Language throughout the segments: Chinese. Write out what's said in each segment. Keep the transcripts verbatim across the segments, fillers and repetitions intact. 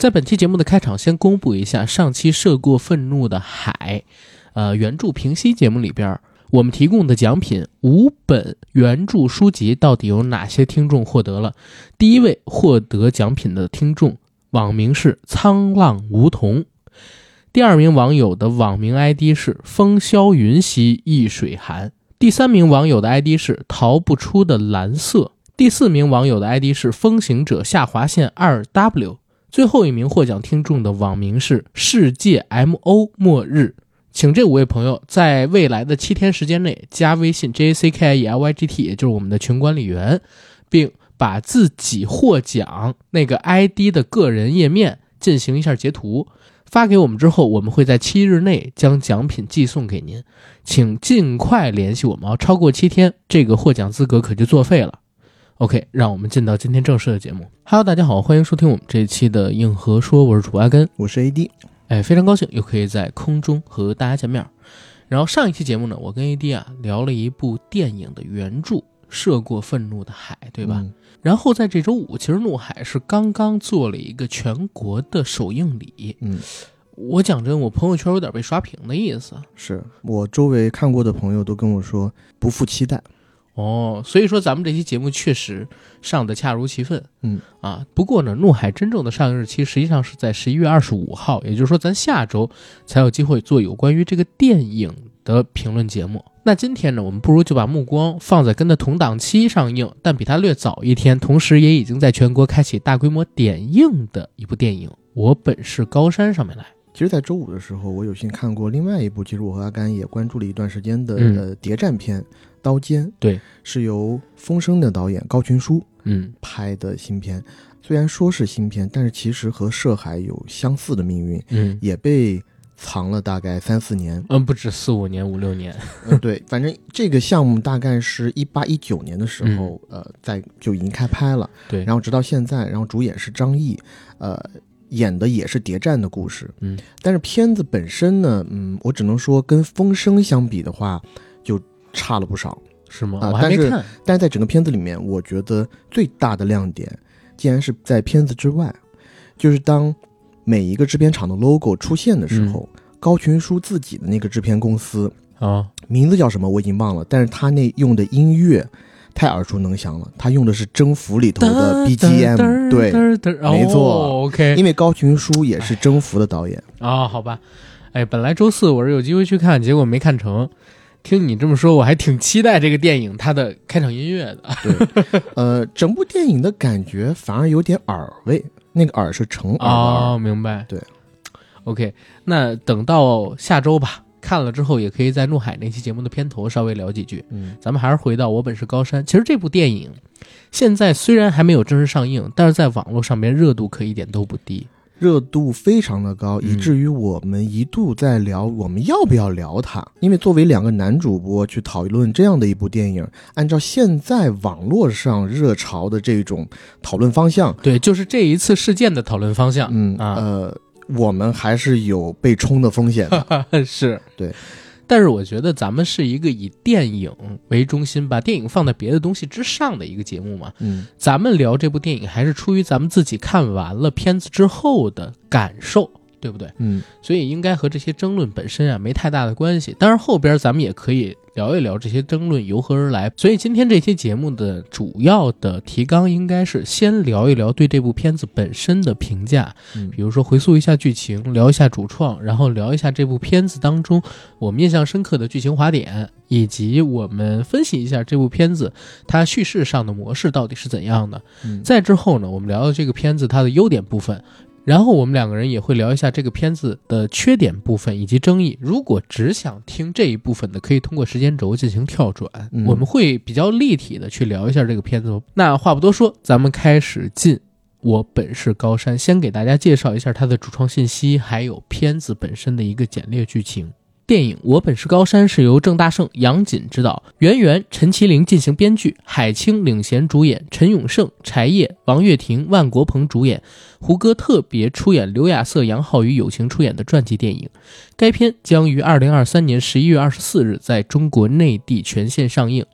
在本期节目的开场，先公布一下上期涉过愤怒的海，呃，原著评析节目里边，我们提供的奖品五本原著书籍到底有哪些听众获得了？第一位获得奖品的听众网名是沧浪梧桐，第二名网友的网名 I D 是风萧云兮易水寒，第三名网友的 I D 是逃不出的蓝色，第四名网友的 I D 是风行者下划线 二 W， 最后一名获奖听众的网名是世界 M O 末日。请这五位朋友在未来的七天时间内加微信 J A C K I E L Y G T， 也就是我们的群管理员，并把自己获奖那个 I D 的个人页面进行一下截图，发给我们之后，我们会在七日内将奖品寄送给您，请尽快联系我们，超过七天，这个获奖资格可就作废了。OK， 让我们进到今天正式的节目。Hello， 大家好，欢迎收听我们这一期的硬核说，我是主播阿根， 我是 A D。 哎，非常高兴又可以在空中和大家见面。然后上一期节目呢，我跟 A D 啊聊了一部电影的原著《涉过愤怒的海》，对吧？嗯、然后在这周五，其实怒海是刚刚做了一个全国的首映礼。 嗯， 我讲真，我朋友圈有点被刷屏的意思。 是我周围看过的朋友都跟我说不负期待。 哦，所以说咱们这期节目确实上得恰如其分。 嗯啊，不过呢，怒海真正的上映日期实际上是在十一月二十五号，也就是说咱下周才有机会做有关于这个电影的评论节目。那今天呢，我们不如就把目光放在跟它同档期上映，但比它略早一天，同时也已经在全国开启大规模点映的一部电影《我本是高山》上面来。 其实在周五的时候，我有幸看过另外一部，其实我和阿甘也关注了一段时间的、 嗯、 呃谍战片《刀尖》， 对， 是由风声的导演高群书嗯拍的新片。虽然说是新片，但是其实和涉海有相似的命运， 嗯， 也被藏了大概三四年， 嗯，不止四五年、五六年。 嗯，对，反正这个项目大概是一八一九年的时候，嗯、呃，在就已经开拍了， 对， 然后直到现在，然后主演是张译，呃。演的也是谍战的故事， 嗯， 但是片子本身呢，嗯，我只能说跟风声相比的话，就差了不少， 是吗？ 啊、 我还没看。 但是，但是在整个片子里面，我觉得最大的亮点，竟然是在片子之外，就是当每一个制片厂的 logo 出现的时候，嗯、高群书自己的那个制片公司啊， 名字叫什么我已经忘了，但是他那用的音乐。太耳熟能详了，他用的是征服里头的 B G M， 对，没错、 哦、OK， 因为高群书也是征服的导演啊、哦，好吧，哎，本来周四我是有机会去看，结果没看成。听你这么说，我还挺期待这个电影它的开场音乐的。 对，呃，整部电影的感觉反而有点耳味，那个耳是成耳的耳。 哦，明白。 对 ，OK， 那等到下周吧。看了之后也可以在怒海那期节目的片头稍微聊几句。 嗯， 咱们还是回到我本是高山。其实这部电影现在虽然还没有正式上映，但是在网络上面热度可一点都不低， 热度非常的高、嗯、以至于我们一度在聊我们要不要聊它。因为作为两个男主播去讨论这样的一部电影，按照现在网络上热潮的这种讨论方向， 对，就是这一次事件的讨论方向。 嗯啊呃我们还是有被冲的风险的。 是， 对。 但是我觉得咱们是一个以电影为中心，把电影放在别的东西之上的一个节目嘛。 嗯， 咱们聊这部电影还是出于咱们自己看完了片子之后的感受，对不对？ 嗯， 所以应该和这些争论本身啊没太大的关系。当然后边咱们也可以聊一聊这些争论由何而来。所以今天这期节目的主要的提纲应该是先聊一聊对这部片子本身的评价， 嗯、 比如说回溯一下剧情，聊一下主创，然后聊一下这部片子当中我们印象深刻的剧情滑点，以及我们分析一下这部片子它叙事上的模式到底是怎样的。 嗯、 再之后呢，我们聊聊这个片子它的优点部分，然后我们两个人也会聊一下这个片子的缺点部分以及争议。如果只想听这一部分的，可以通过时间轴进行跳转、嗯、我们会比较立体的去聊一下这个片子。那话不多说，咱们开始进我本是高山，先给大家介绍一下它的主创信息，还有片子本身的一个简略剧情。电影《我本是高山》是由郑大圣、杨锦执导，袁源、陈其玲进行编剧，海清领衔主演，陈永胜、柴叶、王岳霆、万国鹏主演，胡歌特别出演，刘亚瑟、杨浩宇友情出演的传记电影。该片将于二零二三年十一月二十四日在中国内地全线上映。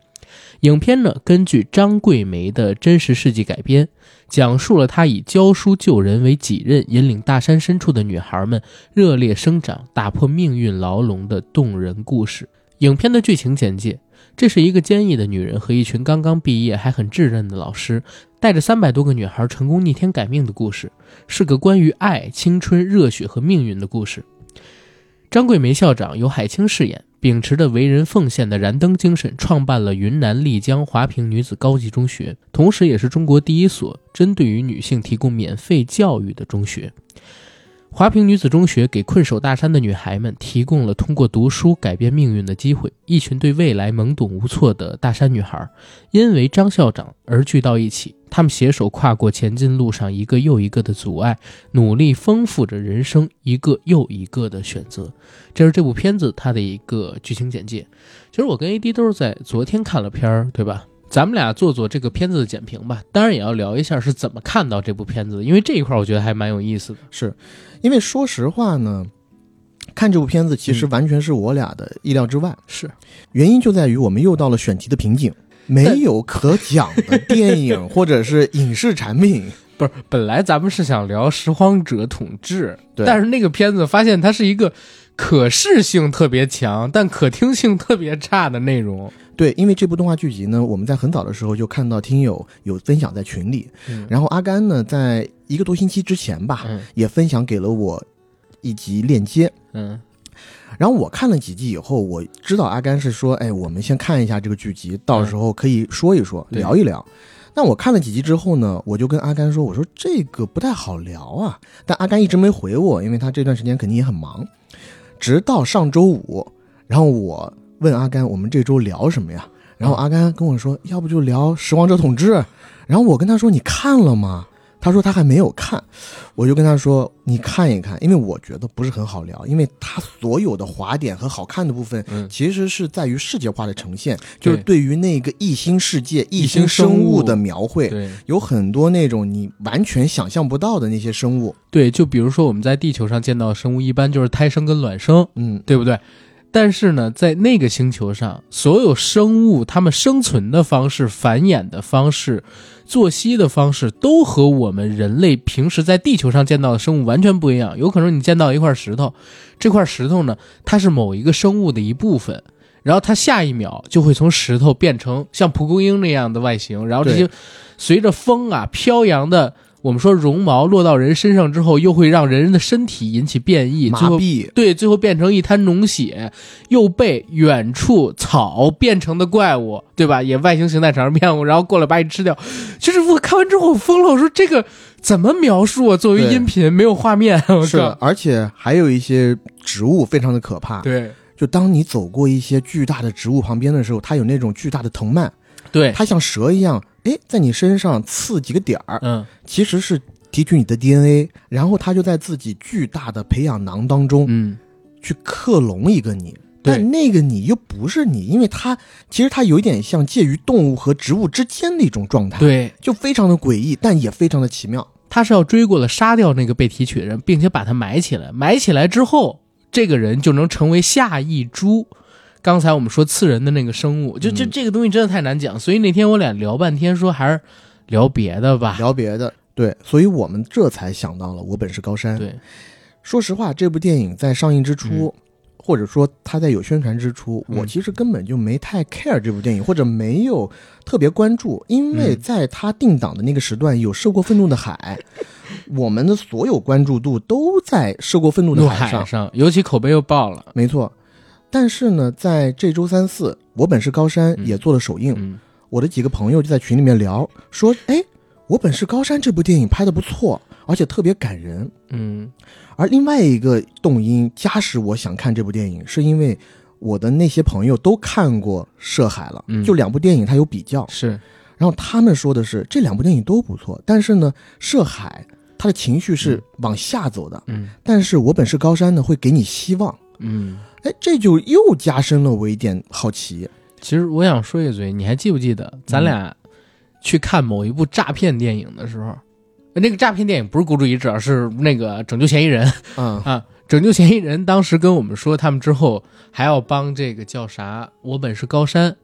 影片呢根据张桂梅的真实事迹改编，讲述了她以教书救人为己任，引领大山深处的女孩们热烈生长，打破命运牢笼的动人故事。影片的剧情简介，这是一个坚毅的女人和一群刚刚毕业还很稚嫩的老师，带着三百多个女孩成功逆天改命的故事，是个关于爱、青春、热血和命运的故事。张桂梅校长由海清饰演，秉持着为人奉献的燃灯精神，创办了云南丽江华坪女子高级中学，同时也是中国第一所针对于女性提供免费教育的中学。华坪女子中学给困守大山的女孩们提供了通过读书改变命运的机会。一群对未来懵懂无措的大山女孩，因为张校长而聚到一起，她们携手跨过前进路上一个又一个的阻碍，努力丰富着人生一个又一个的选择。这是这部片子它的一个剧情简介。其实我跟 A D 都是在昨天看了片儿，对吧？咱们俩做做这个片子的简评吧，当然也要聊一下是怎么看到这部片子的，因为这一块我觉得还蛮有意思的。 是因为说实话呢，看这部片子其实完全是我俩的意料之外， 嗯、是原因就在于我们又到了选题的瓶颈，没有可讲的电影或者是影视产品。 不是，本来咱们是想聊拾荒者统治，但是那个片子发现它是一个可视性特别强但可听性特别差的内容。 对，因为这部动画剧集呢，我们在很早的时候就看到听友有分享在群里，嗯、然后阿甘呢在一个多星期之前吧，嗯、也分享给了我一集链接。嗯，然后我看了几集以后，我知道阿甘是说，哎，我们先看一下这个剧集，到时候可以说一说，嗯、聊一聊。那我看了几集之后呢，我就跟阿甘说，我说这个不太好聊啊。但阿甘一直没回我，因为他这段时间肯定也很忙。直到上周五，然后我问阿甘我们这周聊什么呀？然后阿甘跟我说，要不就聊《拾荒者统治》。然后我跟他说，你看了吗？他说他还没有看。我就跟他说，你看一看，因为我觉得不是很好聊，因为他所有的滑点和好看的部分，嗯、其实是在于视觉化的呈现，就是对于那个异星世界、异星生物的描绘，有很多那种你完全想象不到的那些生物。 对，就比如说我们在地球上见到的生物，一般就是胎生跟卵生，嗯，对不对？但是呢，在那个星球上，所有生物它们生存的方式、繁衍的方式、作息的方式，都和我们人类平时在地球上见到的生物完全不一样。有可能你见到一块石头，这块石头呢，它是某一个生物的一部分，然后它下一秒就会从石头变成像蒲公英那样的外形，然后这些随着风啊飘扬的，我们说绒毛落到人身上之后，又会让人的身体引起变异， 麻痹， 对，最后变成一滩脓血，又被远处草变成的怪物，对吧？也外形形态产生变物，然后过来把你吃掉。其实我看完之后我疯了，我说这个怎么描述啊？作为音频没有画面，我是，而且还有一些植物非常的可怕。 对， 就当你走过一些巨大的植物旁边的时候，它有那种巨大的藤蔓， 对， 它像蛇一样。哎，在你身上刺几个点儿， 嗯， 其实是提取你的 D N A， 然后它就在自己巨大的培养囊当中， 嗯， 去克隆一个你，但那个你又不是你，因为它其实它有一点像介于动物和植物之间的一种状态， 对， 就非常的诡异，但也非常的奇妙。 他是要追过了杀掉那个被提取的人，并且把他埋起来，埋起来之后，这个人就能成为下一株。刚才我们说刺人的那个生物，就就这个东西真的太难讲，嗯、所以那天我俩聊半天，说还是聊别的吧， 聊别的。对，所以我们这才想到了《我本是高山》。 对， 说实话，这部电影在上映之初，嗯、或者说它在有宣传之初，嗯、我其实根本就没太 care 这部电影，或者没有特别关注，因为在它定档的那个时段有《涉过愤怒的海》，我们的所有关注度都在《涉过愤怒的海上》 上，尤其口碑又爆了。 没错。但是呢，在这周三四，我本是高山也做了首映，嗯嗯、我的几个朋友就在群里面聊，说，哎，我本是高山这部电影拍得不错，而且特别感人。 嗯， 而另外一个动因加使我想看这部电影，是因为我的那些朋友都看过涉海了，嗯、就两部电影它有比较， 是， 然后他们说的是这两部电影都不错，但是呢，涉海它的情绪是往下走的， 嗯， 但是我本是高山呢会给你希望， 嗯。 哎，这就又加深了我一点好奇。 其实我想说一嘴，你还记不记得咱俩去看某一部诈骗电影的时候，嗯、那个诈骗电影不是孤注一掷，而是那个拯救嫌疑人。 嗯啊，拯救嫌疑人当时跟我们说，他们之后还要帮这个叫啥，我本是高山，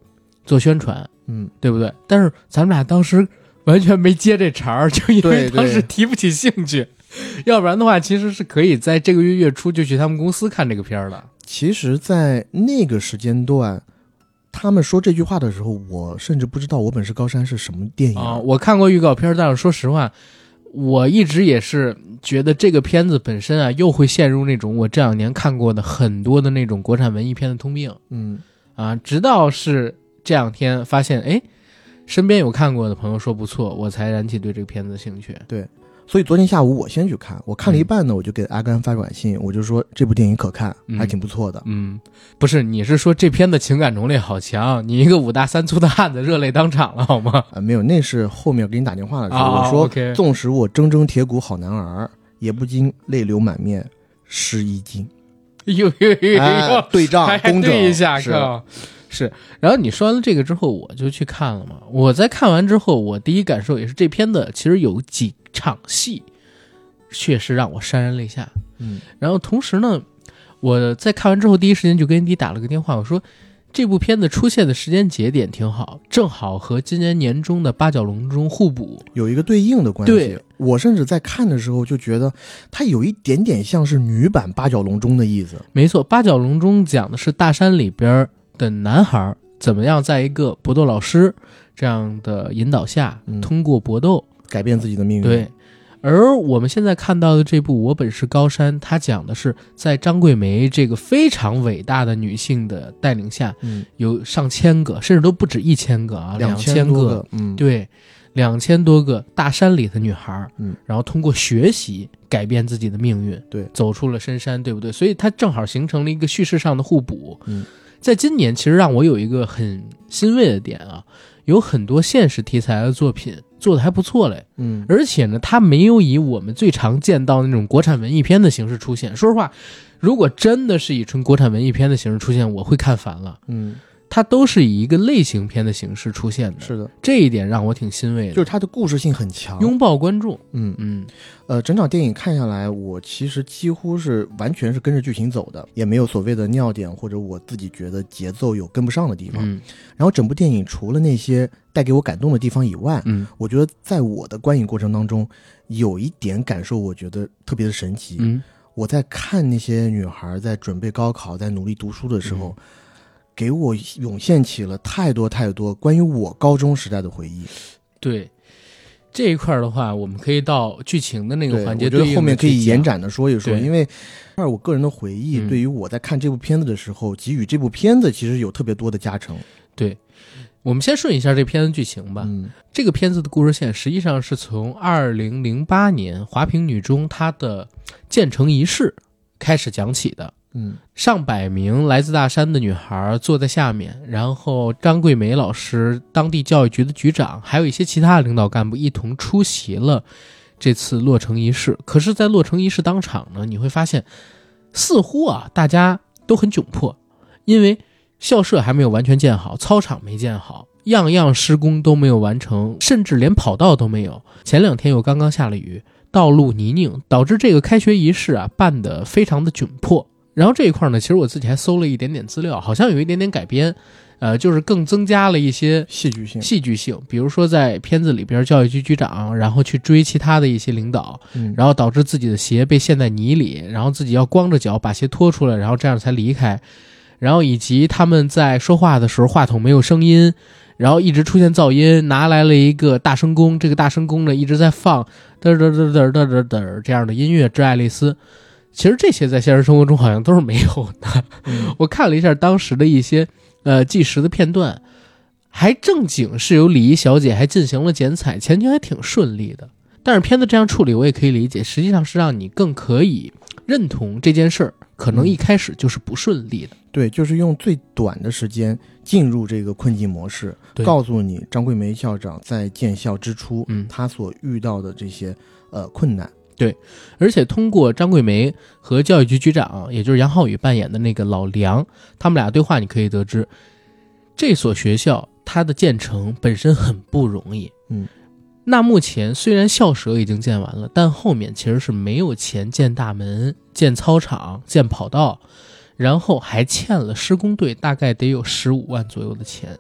做宣传， 嗯， 对不对？但是咱们俩当时完全没接这茬儿，就因为当时提不起兴趣，要不然的话，其实是可以在这个月月初就去他们公司看这个片儿的。 其实，在那个时间段，他们说这句话的时候，我甚至不知道《我本是高山》是什么电影啊。我看过预告片，但是说实话，我一直也是觉得这个片子本身啊，又会陷入那种我这两年看过的很多的那种国产文艺片的通病。 嗯啊，直到是这两天发现，哎。身边有看过的朋友说不错，我才燃起对这个片子的兴趣。 对，所以昨天下午我先去看，我看了一半呢，嗯、我就给阿甘发短信，我就说这部电影可看， 嗯、 还挺不错的。 嗯，不是，你是说这片的情感浓烈好强，你一个五大三粗的汉子热泪当场了好吗？ 啊，没有，那是后面给你打电话的时候， 哦、 我说， okay、 纵使我铮铮铁骨好男儿，也不禁泪流满面湿衣襟。 呦呦呦呦、 哎，对仗工整对一下，是。是，然后你说完了这个之后，我就去看了嘛。我在看完之后，我第一感受也是这片子其实有几场戏，确实让我潸然泪下。 嗯， 然后同时呢，我在看完之后第一时间就跟你打了个电话，我说这部片子出现的时间节点挺好，正好和今年年中的八角笼中互补， 有一个对应的关系。 对， 我甚至在看的时候就觉得它有一点点像是女版八角笼中的意思。 没错，八角笼中讲的是大山里边的男孩怎么样在一个搏斗老师这样的引导下、嗯、通过搏斗改变自己的命运。 对，而我们现在看到的这部《我本是高山》，它讲的是在张桂梅这个非常伟大的女性的带领下、 嗯、 有上千个甚至都不止一千个啊，两千个, 个嗯， 对，两千多个大山里的女孩， 嗯， 然后通过学习改变自己的命运， 对， 走出了深山，对不对？所以它正好形成了一个叙事上的互补。 嗯， 在今年其实让我有一个很欣慰的点啊，有很多现实题材的作品做得还不错嘞， 嗯， 而且呢，它没有以我们最常见到的那种国产文艺片的形式出现。说实话，如果真的是以纯国产文艺片的形式出现，我会看烦了。 嗯， 它都是以一个类型片的形式出现的， 是的， 这一点让我挺欣慰的， 就是它的故事性很强， 拥抱观众。 嗯嗯， 呃，整场电影看下来，我其实几乎是完全是跟着剧情走的，也没有所谓的尿点或者我自己觉得节奏有跟不上的地方。 嗯， 然后整部电影除了那些带给我感动的地方以外， 嗯， 我觉得在我的观影过程当中，有一点感受，我觉得特别的神奇。 嗯， 我在看那些女孩在准备高考、在努力读书的时候。嗯，给我涌现起了太多太多关于我高中时代的回忆。 对这一块的话，我们可以到剧情的那个环节， 我觉得后面可以延展的说一说，因为二我个人的回忆、嗯、对于我在看这部片子的时候，给予这部片子其实有特别多的加成。 对，我们先顺一下这片子剧情吧。 嗯， 这个片子的故事线实际上是从二零零八年华坪女中她的建成仪式开始讲起的。 嗯， 上百名来自大山的女孩坐在下面，然后张桂梅老师、当地教育局的局长，还有一些其他的领导干部一同出席了这次落成仪式。可是在落成仪式当场呢，你会发现似乎啊大家都很窘迫，因为校舍还没有完全建好，操场没建好，样样施工都没有完成，甚至连跑道都没有。前两天又刚刚下了雨，道路泥泞，导致这个开学仪式啊办得非常的窘迫。然后这一块呢，其实我自己还搜了一点点资料，好像有一点点改编，呃，就是更增加了一些戏剧性。 戏剧性，比如说在片子里边，教育局局长然后去追其他的一些领导， 嗯，然后导致自己的鞋被陷在泥里，然后自己要光着脚把鞋拖出来，然后这样才离开。然后以及他们在说话的时候，话筒没有声音，然后一直出现噪音，拿来了一个大声公，这个大声公呢一直在放嘚嘚嘚嘚嘚嘚嘚这样的音乐，《致爱丽丝》。其实这些在现实生活中好像都是没有的。 嗯、 我看了一下当时的一些呃纪实的片段，还正经是由礼仪小姐还进行了剪彩，前期还挺顺利的。但是片子这样处理我也可以理解，实际上是让你更可以认同这件事儿可能一开始就是不顺利的。 嗯、对，就是用最短的时间进入这个困境模式，告诉你张桂梅校长在建校之初， 嗯， 他所遇到的这些呃困难。 对，而且通过张桂梅和教育局局长，也就是杨浩宇扮演的那个老梁，他们俩对话，你可以得知，这所学校它的建成本身很不容易。 嗯， 那目前虽然校舍已经建完了，但后面其实是没有钱建大门、建操场、建跑道，然后还欠了施工队大概得有十五万左右的钱。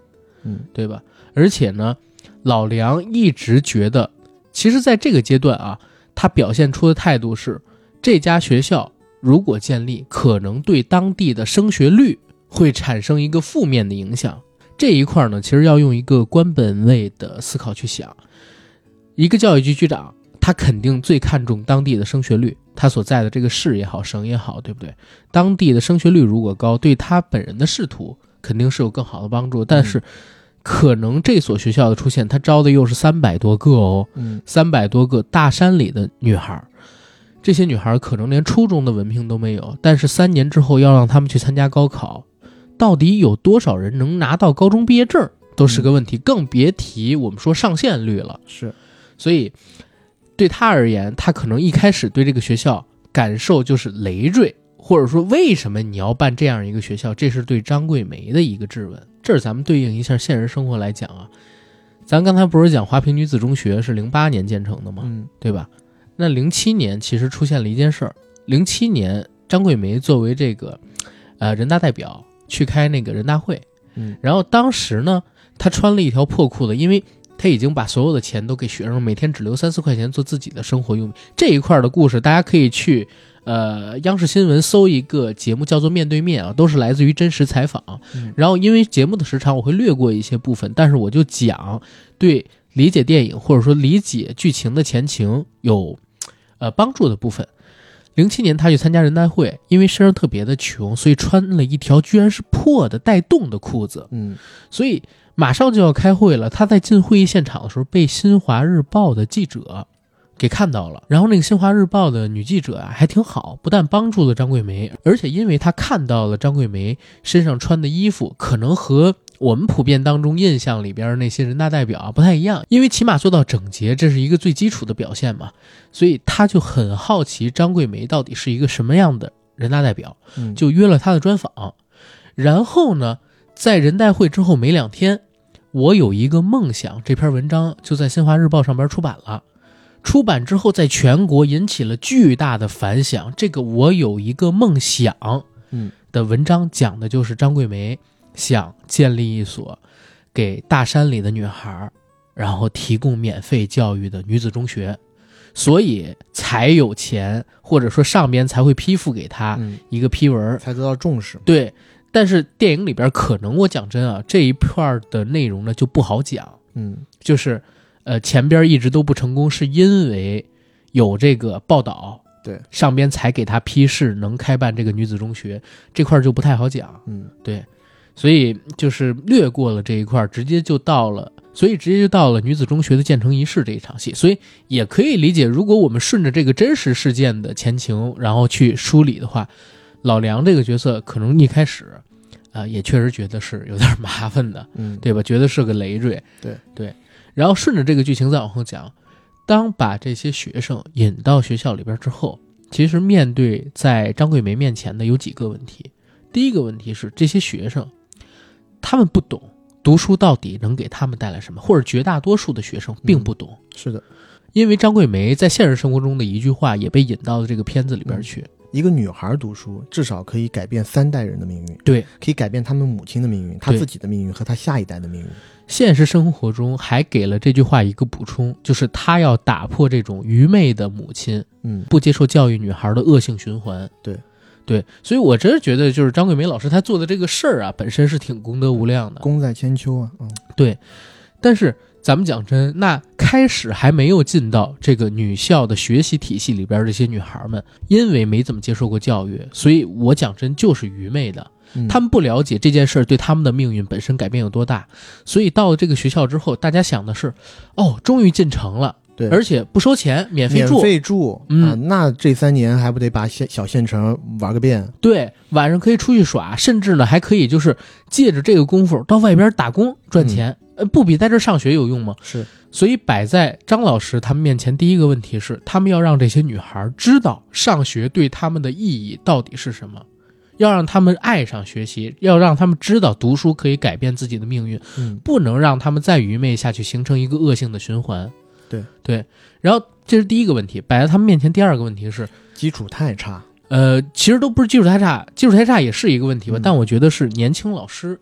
嗯， 对吧？而且呢，老梁一直觉得，其实在这个阶段啊，他表现出的态度是，这家学校如果建立，可能对当地的升学率会产生一个负面的影响。这一块呢，其实要用一个官本位的思考去想。一个教育局局长，他肯定最看重当地的升学率，他所在的这个市也好，省也好，对不对？当地的升学率如果高，对他本人的仕途肯定是有更好的帮助。但是，可能这所学校的出现，他招的又是三百多个哦， 嗯， 三百多个大山里的女孩，这些女孩可能连初中的文凭都没有，但是三年之后要让他们去参加高考，到底有多少人能拿到高中毕业证都是个问题，嗯、更别提我们说上线率了。 是， 所以对他而言，他可能一开始对这个学校感受就是累赘，或者说为什么你要办这样一个学校，这是对张桂梅的一个质问。这是咱们对应一下现实生活来讲啊，咱刚才不是讲华坪女子中学是零八年建成的吗？ 嗯， 对吧？那零七年其实出现了一件事儿，零七年张桂梅作为这个呃人大代表去开那个人大会， 嗯， 然后当时呢，她穿了一条破裤子，因为她已经把所有的钱都给学生，每天只留三四块钱做自己的生活用品。这一块的故事，大家可以去呃央视新闻搜一个节目叫做《面对面》啊，都是来自于真实采访。 嗯、 然后因为节目的时长，我会略过一些部分，但是我就讲对理解电影或者说理解剧情的前情有呃帮助的部分。零七年他去参加人大会，因为身上特别的穷，所以穿了一条居然是破的带洞的裤子。 嗯， 所以马上就要开会了，他在进会议现场的时候被新华日报的记者给看到了。然后那个新华日报的女记者啊还挺好，不但帮助了张桂梅，而且因为她看到了张桂梅身上穿的衣服可能和我们普遍当中印象里边那些人大代表啊不太一样，因为起码做到整洁，这是一个最基础的表现嘛，所以他就很好奇张桂梅到底是一个什么样的人大代表，就约了她的专访。然后呢，在人大会之后没两天，我有一个梦想这篇文章就在新华日报上边出版了。出版之后在全国引起了巨大的反响。这个我有一个梦想的文章讲的就是张桂梅想建立一所给大山里的女孩然后提供免费教育的女子中学，所以才有钱，或者说上边才会批复给她一个批文， 才得到重视。 对，但是电影里边可能我讲真啊，这一片的内容呢就不好讲。 嗯， 就是呃前边一直都不成功，是因为有这个报道， 对， 上边才给他批示能开办这个女子中学，这块就不太好讲。 嗯， 对，所以就是略过了这一块，直接就到了，所以直接就到了女子中学的建成仪式这一场戏。所以也可以理解，如果我们顺着这个真实事件的前情，然后去梳理的话，老梁这个角色可能一开始啊、呃，也确实觉得是有点麻烦的， 嗯， 对吧？觉得是个累赘， 对对。然后顺着这个剧情再往后讲，当把这些学生引到学校里边之后，其实面对在张桂梅面前的有几个问题。第一个问题是，这些学生他们不懂读书到底能给他们带来什么，或者绝大多数的学生并不懂。 嗯、是的， 因为张桂梅在现实生活中的一句话也被引到了这个片子里边去。 嗯，一个女孩读书至少可以改变三代人的命运， 对， 可以改变他们母亲的命运，她自己的命运和她下一代的命运。 现实生活中还给了这句话一个补充，就是她要打破这种愚昧的母亲嗯， 不接受教育女孩的恶性循环。 对对，所以我真是觉得就是张桂梅老师她做的这个事儿啊，本身是挺功德无量的， 功在千秋啊。嗯， 对。但是咱们讲真，那开始还没有进到这个女校的学习体系里边，这些女孩们因为没怎么接受过教育，所以我讲真就是愚昧的。 嗯、 他们不了解这件事对他们的命运本身改变有多大，所以到了这个学校之后，大家想的是，哦，终于进城了， 对， 而且不收钱，免费住， 免费住， 嗯、 啊，那这三年还不得把县小县城玩个遍？ 对，晚上可以出去耍，甚至呢还可以就是借着这个功夫到外边打工赚钱。嗯呃，不比在这上学有用吗？ 是， 所以摆在张老师他们面前，第一个问题是，他们要让这些女孩知道上学对他们的意义到底是什么，要让他们爱上学习，要让他们知道读书可以改变自己的命运， 嗯， 不能让他们再愚昧下去，形成一个恶性的循环。 对对，然后这是第一个问题，摆在他们面前。第二个问题是基础太差。 呃，其实都不是基础太差，基础太差也是一个问题吧， 嗯、 但我觉得是年轻老师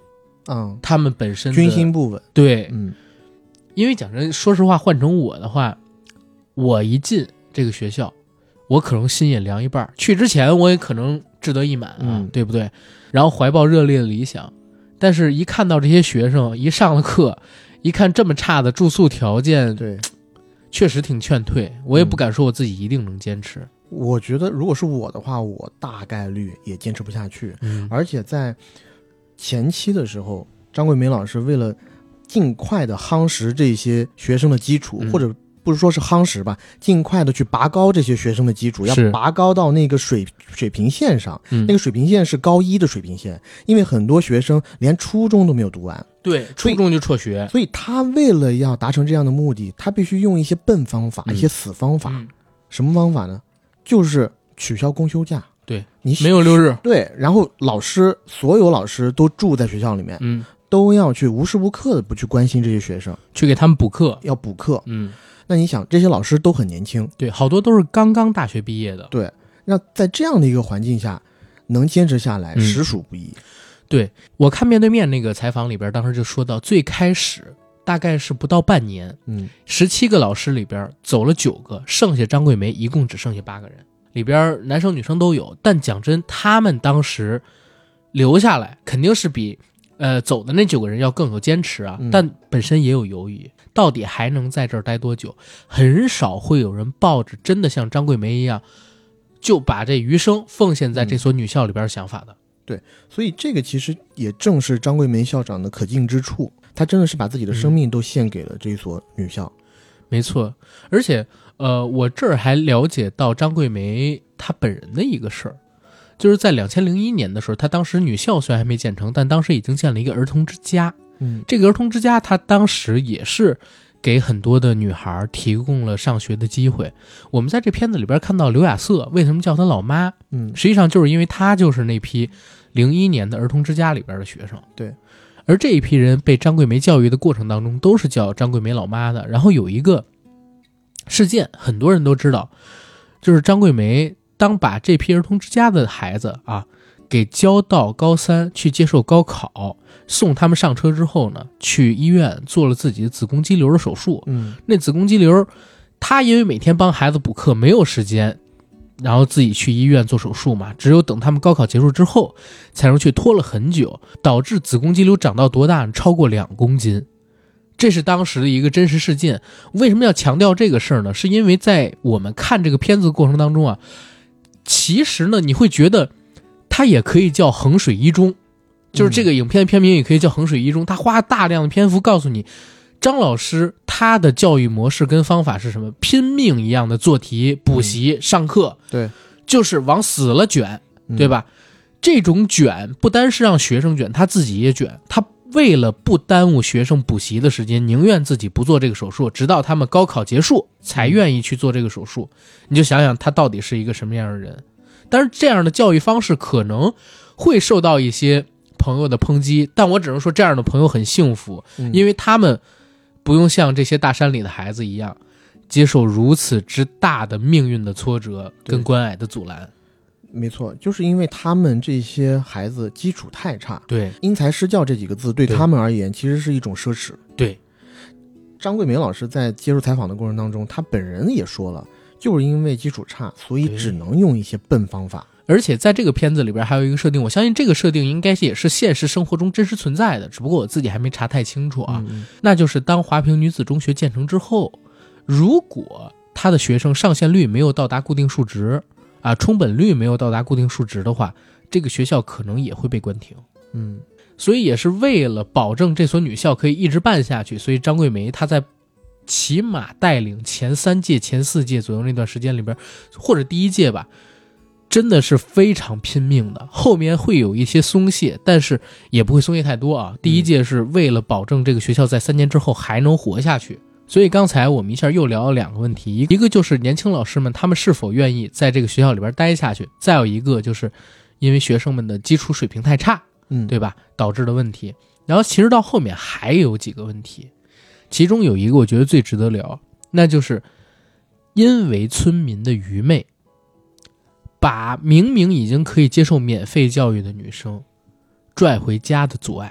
嗯， 他们本身的军心不稳。 对， 嗯， 因为讲真，说实话，换成我的话，我一进这个学校，我可能心也凉一半。去之前我也可能志得意满啊， 嗯、 对不对？然后怀抱热烈的理想，但是一看到这些学生一上了课，一看这么差的住宿条件， 对， 确实挺劝退。我也不敢说我自己一定能坚持。嗯、 我觉得如果是我的话，我大概率也坚持不下去。 嗯， 而且在前期的时候，张桂梅老师为了尽快的夯实这些学生的基础，嗯、或者不是说是夯实吧，尽快的去拔高这些学生的基础，要拔高到那个水水平线上。 嗯、 那个水平线是高一的水平线，因为很多学生连初中都没有读完， 对，初中就辍学， 所以他为了要达成这样的目的，他必须用一些笨方法， 嗯、 一些死方法。 嗯、 什么方法呢？就是取消公休假。 对， 你没有六日。 对，然后老师，所有老师都住在学校里面， 嗯， 都要去无时无刻的不去关心这些学生， 去给他们补课， 要补课。 嗯， 那你想，这些老师都很年轻， 对，好多都是刚刚大学毕业的。 对，那在这样的一个环境下，能坚持下来，实属不易。 嗯、对，我看面对面那个采访里边，当时就说到，最开始大概是不到半年， 嗯， 十七个老师里边走了九个，剩下张桂梅一共只剩下八个人。里边男生女生都有，但讲真，他们当时留下来肯定是比呃走的那九个人要更有坚持啊， 嗯、 但本身也有犹豫，到底还能在这儿待多久？很少会有人抱着真的像张桂梅一样，就把这余生奉献在这所女校里边想法的。 嗯、对，所以这个其实也正是张桂梅校长的可敬之处，他真的是把自己的生命都献给了这所女校。 嗯、没错，而且。呃，我这儿还了解到张桂梅她本人的一个事儿，就是在两千零一年的时候，她当时女校虽然还没建成，但当时已经建了一个儿童之家。 嗯， 这个儿童之家，她当时也是给很多的女孩提供了上学的机会。我们在这片子里边看到刘亚瑟，为什么叫她老妈？ 嗯， 实际上就是因为她就是那批零一年的儿童之家里边的学生。 对， 而这一批人被张桂梅教育的过程当中，都是叫张桂梅老妈的。然后有一个事件很多人都知道，就是张桂梅当把这批儿童之家的孩子啊给交到高三去接受高考，送他们上车之后呢，去医院做了自己的子宫肌瘤的手术。 嗯， 那子宫肌瘤他因为每天帮孩子补课没有时间，然后自己去医院做手术嘛，只有等他们高考结束之后才能去，拖了很久，导致子宫肌瘤长到多大？超过两公斤。这是当时的一个真实事件。为什么要强调这个事儿呢？是因为在我们看这个片子的过程当中啊，其实呢你会觉得它也可以叫衡水一中，就是这个影片片名也可以叫衡水一中。他花大量的篇幅告诉你，张老师他的教育模式跟方法是什么？拼命一样的做题、补习、嗯、上课， 对， 就是往死了卷，对吧？ 嗯、 这种卷不单是让学生卷，他自己也卷，他为了不耽误学生补习的时间，宁愿自己不做这个手术，直到他们高考结束才愿意去做这个手术。你就想想他到底是一个什么样的人。但是这样的教育方式可能会受到一些朋友的抨击，但我只能说这样的朋友很幸福， 嗯、 因为他们不用像这些大山里的孩子一样接受如此之大的命运的挫折跟关爱的阻拦。 没错，就是因为他们这些孩子基础太差， 对， 因材施教这几个字对他们而言其实是一种奢侈。 对， 张桂梅老师在接受采访的过程当中，她本人也说了，就是因为基础差，所以只能用一些笨方法。 而且在这个片子里边还有一个设定，我相信这个设定应该也是现实生活中真实存在的，只不过我自己还没查太清楚啊。 嗯、 那就是当华坪女子中学建成之后，如果他的学生上线率没有到达固定数值啊，冲本率没有到达固定数值的话，这个学校可能也会被关停。 嗯， 所以也是为了保证这所女校可以一直办下去，所以张桂梅她在起码带领前三届、前四届左右那段时间里边，或者第一届吧，真的是非常拼命的。后面会有一些松懈，但是也不会松懈太多啊。第一届是为了保证这个学校在三年之后还能活下去。所以刚才我们一下又聊了两个问题，一个就是年轻老师们他们是否愿意在这个学校里边待下去，再有一个就是因为学生们的基础水平太差， 嗯， 对吧，导致的问题。然后其实到后面还有几个问题，其中有一个我觉得最值得聊，那就是因为村民的愚昧，把明明已经可以接受免费教育的女生拽回家的阻碍。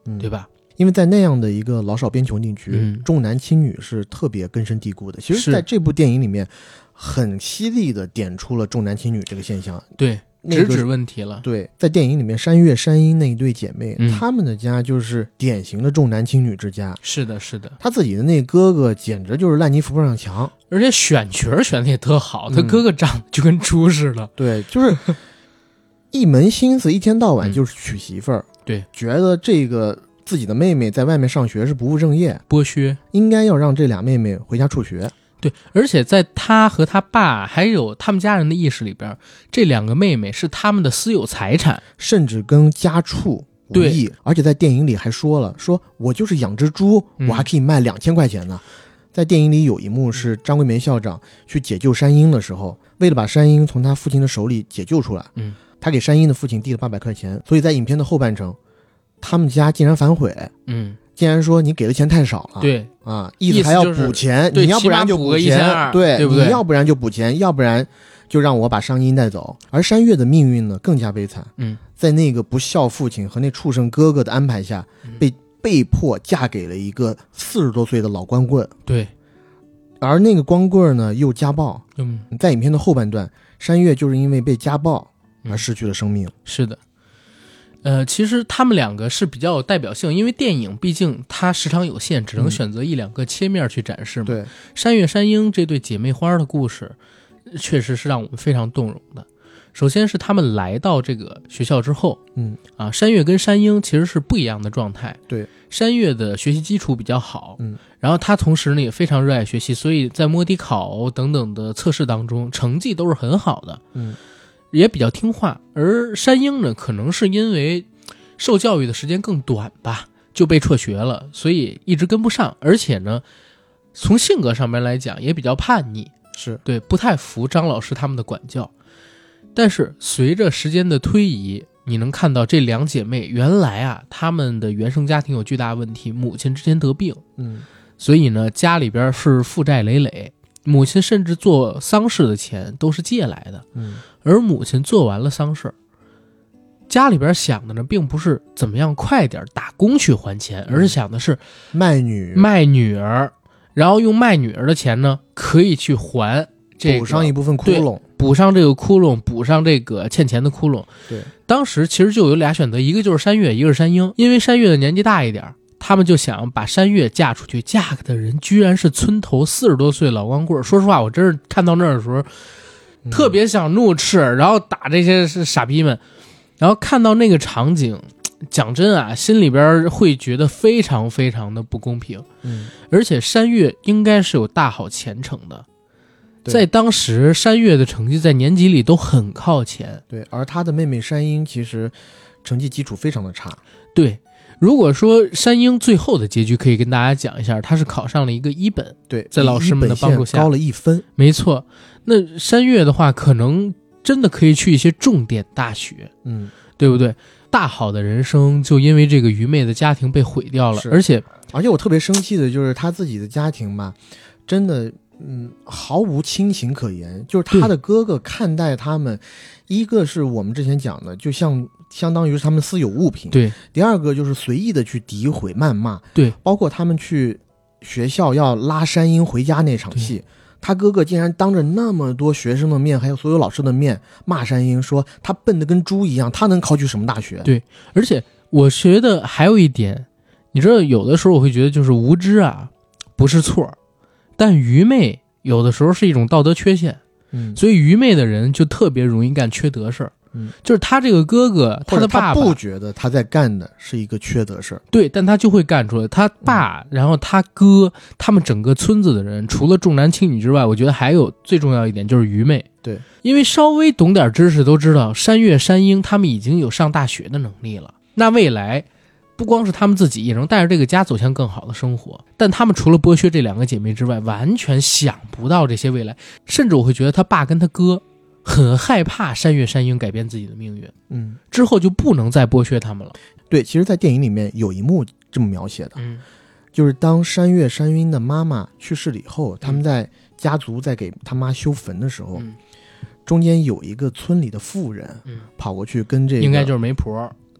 嗯、 对吧？ 因为在那样的一个老少边穷地区、 嗯、 重男轻女是特别根深蒂固的。其实在这部电影里面很犀利的点出了重男轻女这个现象， 对，直指问题了。 对，在电影里面山月山鹰那一对姐妹、 嗯、 她们的家就是典型的重男轻女之家。 是的是的， 她自己的那哥哥简直就是烂泥扶不上墙， 而且选角选的也特好，他哥哥长得就跟猪似的、 嗯、对，就是一门心思一天到晚就是娶媳妇儿、嗯、 对， 觉得这个自己的妹妹在外面上学是不务正业， 剥削， 应该要让这俩妹妹回家辍学。 对，而且在他和他爸还有他们家人的意识里边，这两个妹妹是他们的私有财产， 甚至跟家畜无异。而且在电影里还说了，说我就是养只猪、嗯、我还可以卖两千块钱呢。在电影里有一幕是张桂梅校长去解救山鹰的时候，为了把山鹰从他父亲的手里解救出来， 嗯， 他给山鹰的父亲递了八百块钱。所以在影片的后半程，他们家竟然反悔， 嗯， 竟然说你给的钱太少了， 对啊，意思还要补钱， 就是、 你要不然就补个钱， 一千二， 对， 对不对？ 你要不然就补钱，要不然就让我把山鹰带走。而山月的命运呢更加悲惨， 嗯， 在那个不孝父亲和那畜生哥哥的安排下， 嗯、 被被迫嫁给了一个四十多岁的老光棍， 对。 而那个光棍呢又家暴， 嗯， 在影片的后半段，山月就是因为被家暴而失去了生命。 嗯、是的。呃，其实他们两个是比较有代表性，因为电影毕竟它时长有限，只能选择一两个切面去展示嘛。 嗯、对， 山月山鹰这对姐妹花的故事，确实是让我们非常动容的。首先是他们来到这个学校之后， 嗯啊，山月跟山鹰其实是不一样的状态。 对， 山月的学习基础比较好， 嗯， 然后他同时呢也非常热爱学习，所以在摸底考等等的测试当中，成绩都是很好的， 嗯。 也比较听话。而山鹰呢，可能是因为受教育的时间更短吧，就被辍学了，所以一直跟不上。而且呢，从性格上面来讲也比较叛逆， 是对，不太服张老师他们的管教。但是随着时间的推移，你能看到这两姐妹原来啊，她们的原生家庭有巨大问题，母亲之前得病， 嗯， 所以呢，家里边是负债累累。母亲甚至做丧事的钱都是借来的， 嗯， 而母亲做完了丧事，家里边想的呢，并不是怎么样快点打工去还钱，而是想的是卖女卖女儿，然后用卖女儿的钱呢，可以去还这个补上一部分窟窿， 补上这个窟窿，补上这个欠钱的窟窿。 对， 当时其实就有俩选择，一个就是山月，一个是山鹰，因为山月的年纪大一点。他们就想把山月嫁出去，嫁给的人居然是村头四十多岁老光棍。说实话，我真是看到那儿的时候， 嗯、 特别想怒斥，然后打这些傻逼们。然后看到那个场景，讲真啊，心里边会觉得非常非常的不公平。 嗯， 而且山月应该是有大好前程的，在当时山月的成绩在年级里都很靠前。 对，而他的妹妹山鹰其实成绩基础非常的差。 对。如果说山鹰最后的结局可以跟大家讲一下，他是考上了一个一本， 对， 在老师们的帮助下高了一分， 没错。那山月的话，可能真的可以去一些重点大学， 嗯， 对不对？大好的人生就因为这个愚昧的家庭被毁掉了，而且而且我特别生气的就是他自己的家庭吧，真的，嗯，毫无亲情可言。就是他的哥哥看待他们，一个是我们之前讲的，就像。相当于是他们私有物品。 对， 第二个就是随意的去诋毁、谩骂。 对， 包括他们去学校要拉山鹰回家那场戏，他哥哥竟然当着那么多学生的面，还有所有老师的面骂山鹰，说他笨得跟猪一样，他能考取什么大学？ 对，而且我觉得还有一点，你知道，有的时候我会觉得就是无知啊，不是错，但愚昧有的时候是一种道德缺陷。 嗯， 所以愚昧的人就特别容易干缺德事儿。 嗯， 就是他这个哥哥，他的爸爸他不觉得他在干的是一个缺德事儿， 对，但他就会干出来。他爸，嗯、然后他哥，他们整个村子的人，除了重男轻女之外，我觉得还有最重要一点就是愚昧。 对， 因为稍微懂点知识都知道，山月、山鹰他们已经有上大学的能力了。那未来不光是他们自己，也能带着这个家走向更好的生活。但他们除了剥削这两个姐妹之外，完全想不到这些未来。甚至我会觉得他爸跟他哥很害怕山月山鹰改变自己的命运， 嗯， 之后就不能再剥削他们了。 对，其实在电影里面有一幕这么描写的， 嗯， 就是当山月山鹰的妈妈去世了以后，他们在家族在给他妈修坟的时候， 嗯， 中间有一个村里的妇人， 嗯， 跑过去跟这个应该就是媒婆，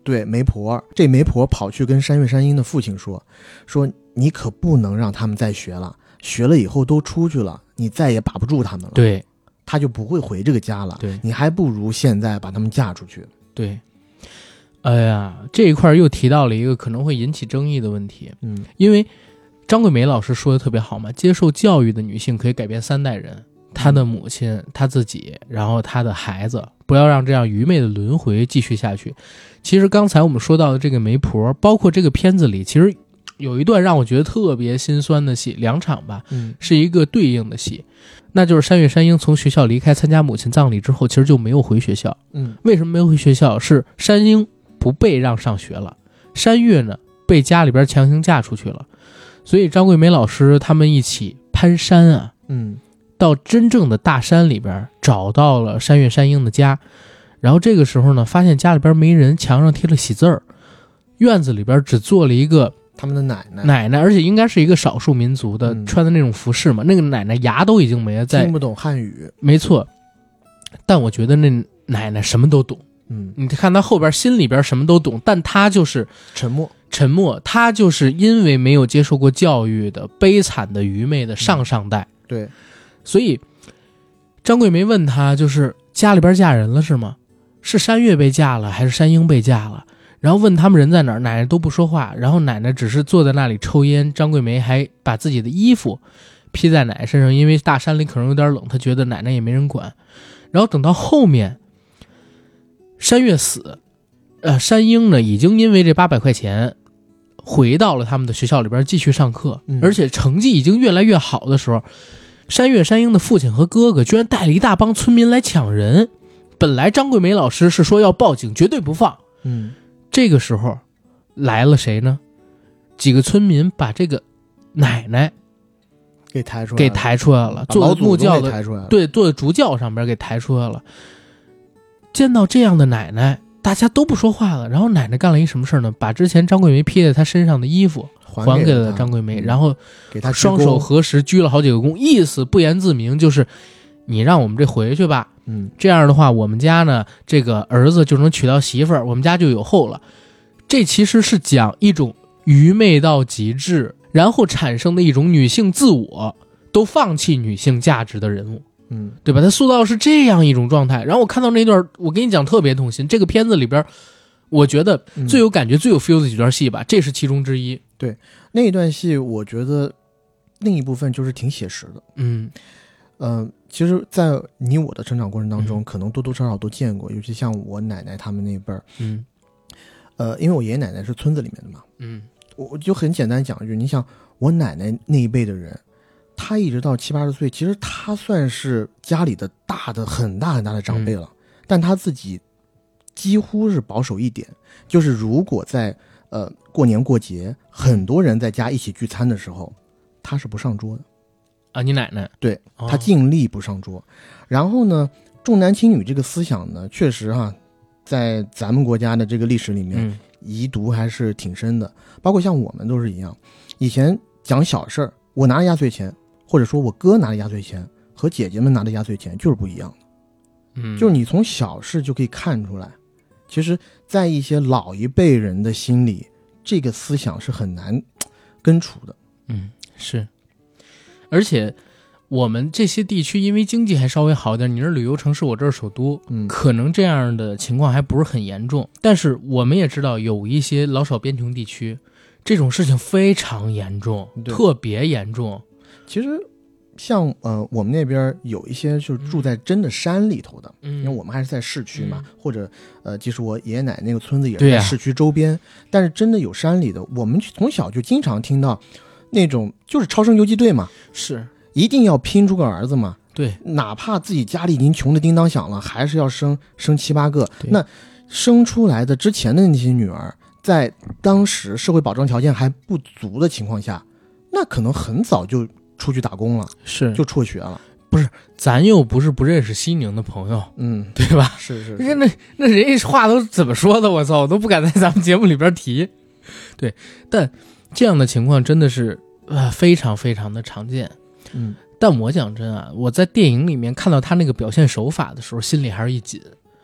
对，媒婆，这媒婆跑去跟山月山鹰的父亲说，说你可不能让他们再学了，学了以后都出去了，你再也把不住他们了。 对， 他就不会回这个家了。 对， 你还不如现在把他们嫁出去。 对，哎呀，这一块又提到了一个可能会引起争议的问题。 嗯， 因为张桂梅老师说的特别好嘛，接受教育的女性可以改变三代人，她的母亲，她自己，然后她的孩子，不要让这样愚昧的轮回继续下去。其实刚才我们说到的这个媒婆，包括这个片子里，其实有一段让我觉得特别心酸的戏，两场吧， 嗯， 是一个对应的戏，那就是山月山鹰从学校离开参加母亲葬礼之后，其实就没有回学校。 嗯， 为什么没有回学校？是山鹰不被让上学了，山月呢被家里边强行嫁出去了，所以张桂梅老师他们一起攀山啊， 嗯， 到真正的大山里边找到了山月山鹰的家，然后这个时候呢，发现家里边没人，墙上贴了喜字儿，院子里边只做了一个他们的奶奶， 奶奶，而且应该是一个少数民族的、 嗯、 穿的那种服饰嘛，那个奶奶牙都已经没了，在听不懂汉语， 没错，但我觉得那奶奶什么都懂。 嗯， 你看他后边心里边什么都懂，但他就是沉默， 沉默。他就是因为没有接受过教育的悲惨的愚昧的上上代。 嗯、对， 所以张桂梅问他，就是家里边嫁人了是吗？是山月被嫁了还是山鹰被嫁了？然后问他们人在哪儿，奶奶都不说话，然后奶奶只是坐在那里抽烟。张桂梅还把自己的衣服披在奶奶身上，因为大山里可能有点冷，她觉得奶奶也没人管。然后等到后面山月死，呃，山鹰呢已经因为这八百块钱回到了他们的学校里边继续上课、嗯、而且成绩已经越来越好的时候，山月山鹰的父亲和哥哥居然带了一大帮村民来抢人。本来张桂梅老师是说要报警，绝对不放。 嗯， 这个时候来了谁呢？几个村民把这个奶奶给抬出来了， 给抬出来了，坐在木轿的，对，坐在竹轿上边给抬出来了。见到这样的奶奶，大家都不说话了。然后奶奶干了一什么事呢？把之前张桂梅披在她身上的衣服还给了张桂梅，然后给她双手合十鞠了好几个躬，意思不言自明，就是你让我们这回去吧。 嗯， 这样的话，我们家呢，这个儿子就能娶到媳妇儿，我们家就有后了。这其实是讲一种愚昧到极致，然后产生的一种女性自我都放弃女性价值的人物， 嗯， 对吧？他塑造是这样一种状态。然后我看到那段，我跟你讲特别痛心。这个片子里边，我觉得最有感觉、嗯、最有 feel 的几段戏吧，这是其中之一。 对，那一段戏，我觉得另一部分就是挺写实的。 嗯。 呃，其实在你我的成长过程当中、嗯、可能多多少少都见过，尤其像我奶奶他们那辈儿， 嗯， 呃，因为我爷爷奶奶是村子里面的嘛， 嗯， 我就很简单讲一句，你想我奶奶那一辈的人，他一直到七八十岁，其实他算是家里的大的很大很大的长辈了、嗯、但他自己几乎是保守一点，就是如果在呃过年过节很多人在家一起聚餐的时候，他是不上桌的啊，你奶奶对，他尽力不上桌、哦、然后呢重男轻女这个思想呢，确实哈，在咱们国家的这个历史里面、嗯、遗毒还是挺深的，包括像我们都是一样，以前讲小事儿，我拿了压岁钱，或者说我哥拿的压岁钱和姐姐们拿的压岁钱就是不一样的， 嗯， 就是你从小事就可以看出来，其实在一些老一辈人的心里，这个思想是很难根除的。 嗯，是。而且我们这些地区因为经济还稍微好点，你是旅游城市，我这是首都、 嗯、 可能这样的情况还不是很严重，但是我们也知道有一些老少边穷地区这种事情非常严重，特别严重。 其实像呃我们那边有一些就是住在真的山里头的、嗯、因为我们还是在市区嘛、嗯、或者呃即使我爷爷奶奶那个村子也是在市区周边、啊、但是真的有山里的，我们从小就经常听到那种就是超生游击队嘛， 是一定要拼出个儿子嘛， 对， 哪怕自己家里已经穷的叮当响了，还是要生生七八个。那生出来的之前的那些女儿，在当时社会保障条件还不足的情况下，那可能很早就出去打工了， 是就辍学了。 不是，咱又不是不认识西宁的朋友， 嗯， 对吧？ 是是是， 那那人家话都怎么说的？我操，我都不敢在咱们节目里边提。对，但这样的情况真的是呃非常非常的常见。 嗯， 但我讲真啊，我在电影里面看到他那个表现手法的时候，心里还是一紧。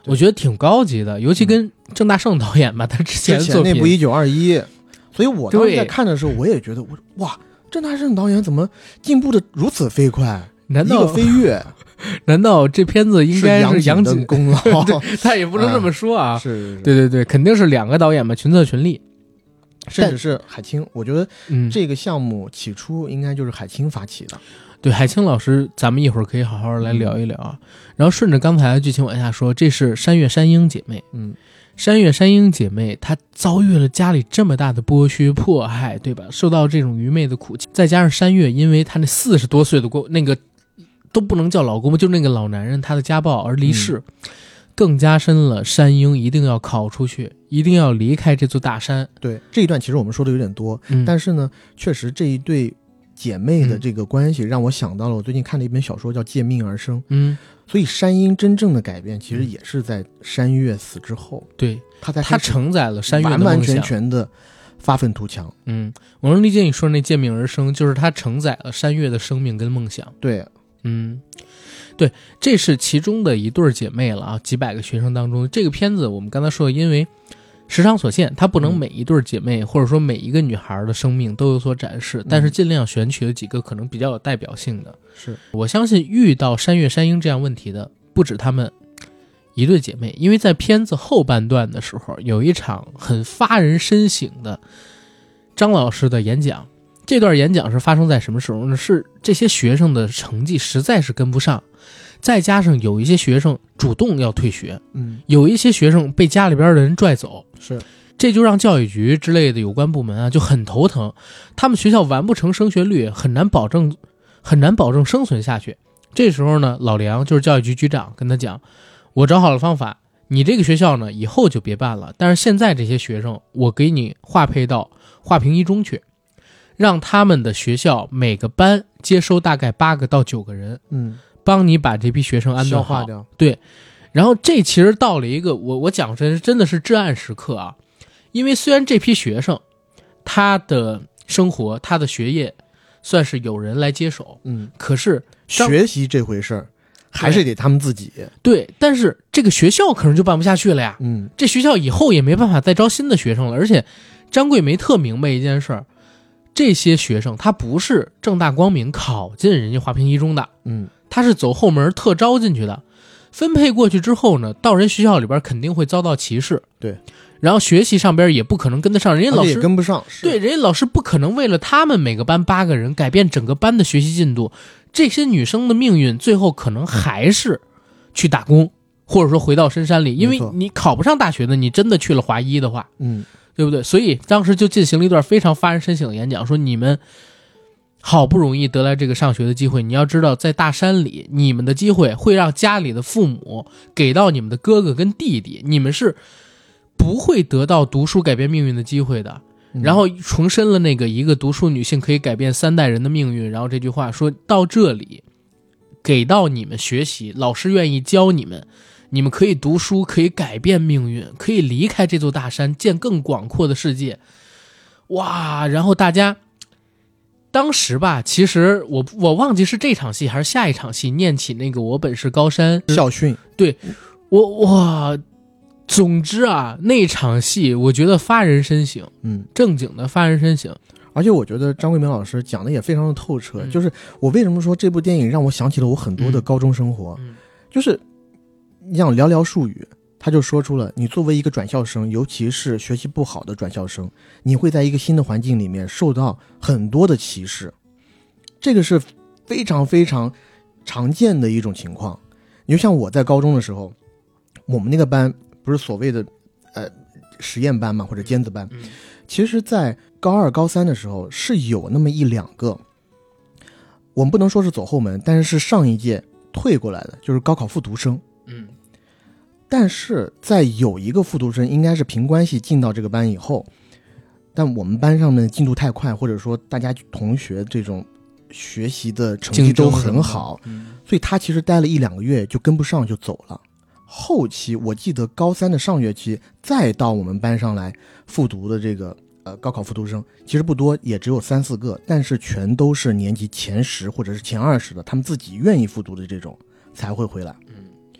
我觉得挺高级的，尤其跟郑大圣导演吧，他之前之前作品那部一九二一，所以我当时在看的时候，我也觉得我哇，郑大圣导演怎么进步的如此飞快？ 难道一个飞跃？ 难道这片子应该是杨锦的功劳？ 他也不能这么说啊。 嗯、是, 是, 是， 对对对，肯定是两个导演嘛，群策群力。 甚至是海清，我觉得嗯， 这个项目起初应该就是海清发起的。 对，海清老师，咱们一会儿可以好好来聊一聊啊。然后顺着刚才的剧情往下说，这是山月山鹰姐妹。 嗯， 山月山鹰姐妹她遭遇了家里这么大的剥削迫害，对吧？受到这种愚昧的苦情，再加上山月因为她那四十多岁的过那个都不能叫老公，就那个老男人他的家暴而离世。嗯，更加深了山鹰一定要考出去，一定要离开这座大山。 对，这一段其实我们说的有点多， 嗯， 但是呢，确实这一对姐妹的这个关系让我想到了我最近看的一本小说叫《借命而生》。 嗯， 所以山鹰真正的改变其实也是在山月死之后。 对， 他才他承载了山月的梦想， 完完全全的发愤图强。 嗯，我能理解你说那借命而生，就是他承载了山月的生命跟梦想。 对， 嗯。对，这是其中的一对姐妹了啊！几百个学生当中，这个片子我们刚才说，因为时长所限，它不能每一对姐妹、嗯、或者说每一个女孩的生命都有所展示，但是尽量选取了几个可能比较有代表性的。 是， 我相信遇到山月山鹰这样问题的不止她们一对姐妹，因为在片子后半段的时候，有一场很发人深省的张老师的演讲。这段演讲是发生在什么时候呢？是这些学生的成绩实在是跟不上，再加上有一些学生主动要退学， 嗯， 有一些学生被家里边的人拽走， 是， 这就让教育局之类的有关部门啊就很头疼。他们学校完不成升学率，很难保证，很难保证生存下去。这时候呢，老梁就是教育局局长跟他讲，我找好了方法，你这个学校呢以后就别办了，但是现在这些学生我给你划配到华平一中去。让他们的学校每个班接收大概八个到九个人， 嗯， 帮你把这批学生安顿好。对，然后这其实到了一个我我讲真真的是至暗时刻啊，因为虽然这批学生他的生活他的学业算是有人来接手， 嗯， 可是学习这回事儿还是得他们自己。 对，但是这个学校可能就办不下去了呀， 嗯， 这学校以后也没办法再招新的学生了，而且张桂梅特明白一件事儿。这些学生他不是正大光明考进人家华平一中的， 嗯， 他是走后门特招进去的。分配过去之后呢，到人学校里边肯定会遭到歧视， 对， 然后学习上边也不可能跟得上，人家老师也跟不上， 对，人家老师不可能为了他们每个班八个人改变整个班的学习进度。这些女生的命运最后可能还是去打工，或者说回到深山里，因为你考不上大学的，你真的去了华医的话， 嗯。 对不对？所以当时就进行了一段非常发人深省的演讲，说你们好不容易得来这个上学的机会，你要知道在大山里你们的机会会让家里的父母给到你们的哥哥跟弟弟，你们是不会得到读书改变命运的机会的。然后重申了那个一个读书女性可以改变三代人的命运，然后这句话说到这里给到你们学习，老师愿意教你们，你们可以读书，可以改变命运，可以离开这座大山，见更广阔的世界。哇！然后大家当时吧，其实我我忘记是这场戏还是下一场戏，念起那个我本是高山校训。 对，我哇，总之啊，那场戏我觉得发人深省， 嗯， 正经的发人深省。 而且我觉得张桂梅老师讲的也非常的透彻， 嗯、 就是我为什么说这部电影让我想起了我很多的高中生活， 嗯、 就是你想寥寥数语，他就说出了你作为一个转校生，尤其是学习不好的转校生，你会在一个新的环境里面受到很多的歧视，这个是非常非常常见的一种情况。你就像我在高中的时候，我们那个班不是所谓的呃实验班嘛，或者尖子班，其实在高二高三的时候是有那么一两个，我们不能说是走后门，但是是上一届退过来的，就是高考复读生。 嗯， 但是在有一个复读生应该是凭关系进到这个班以后，但我们班上面进度太快，或者说大家同学这种学习的成绩都很好， 嗯、 所以他其实待了一两个月就跟不上就走了。后期我记得高三的上学期再到我们班上来复读的这个呃高考复读生其实不多，也只有三四个，但是全都是年级前十或者是前二十的，他们自己愿意复读的这种才会回来。 嗯，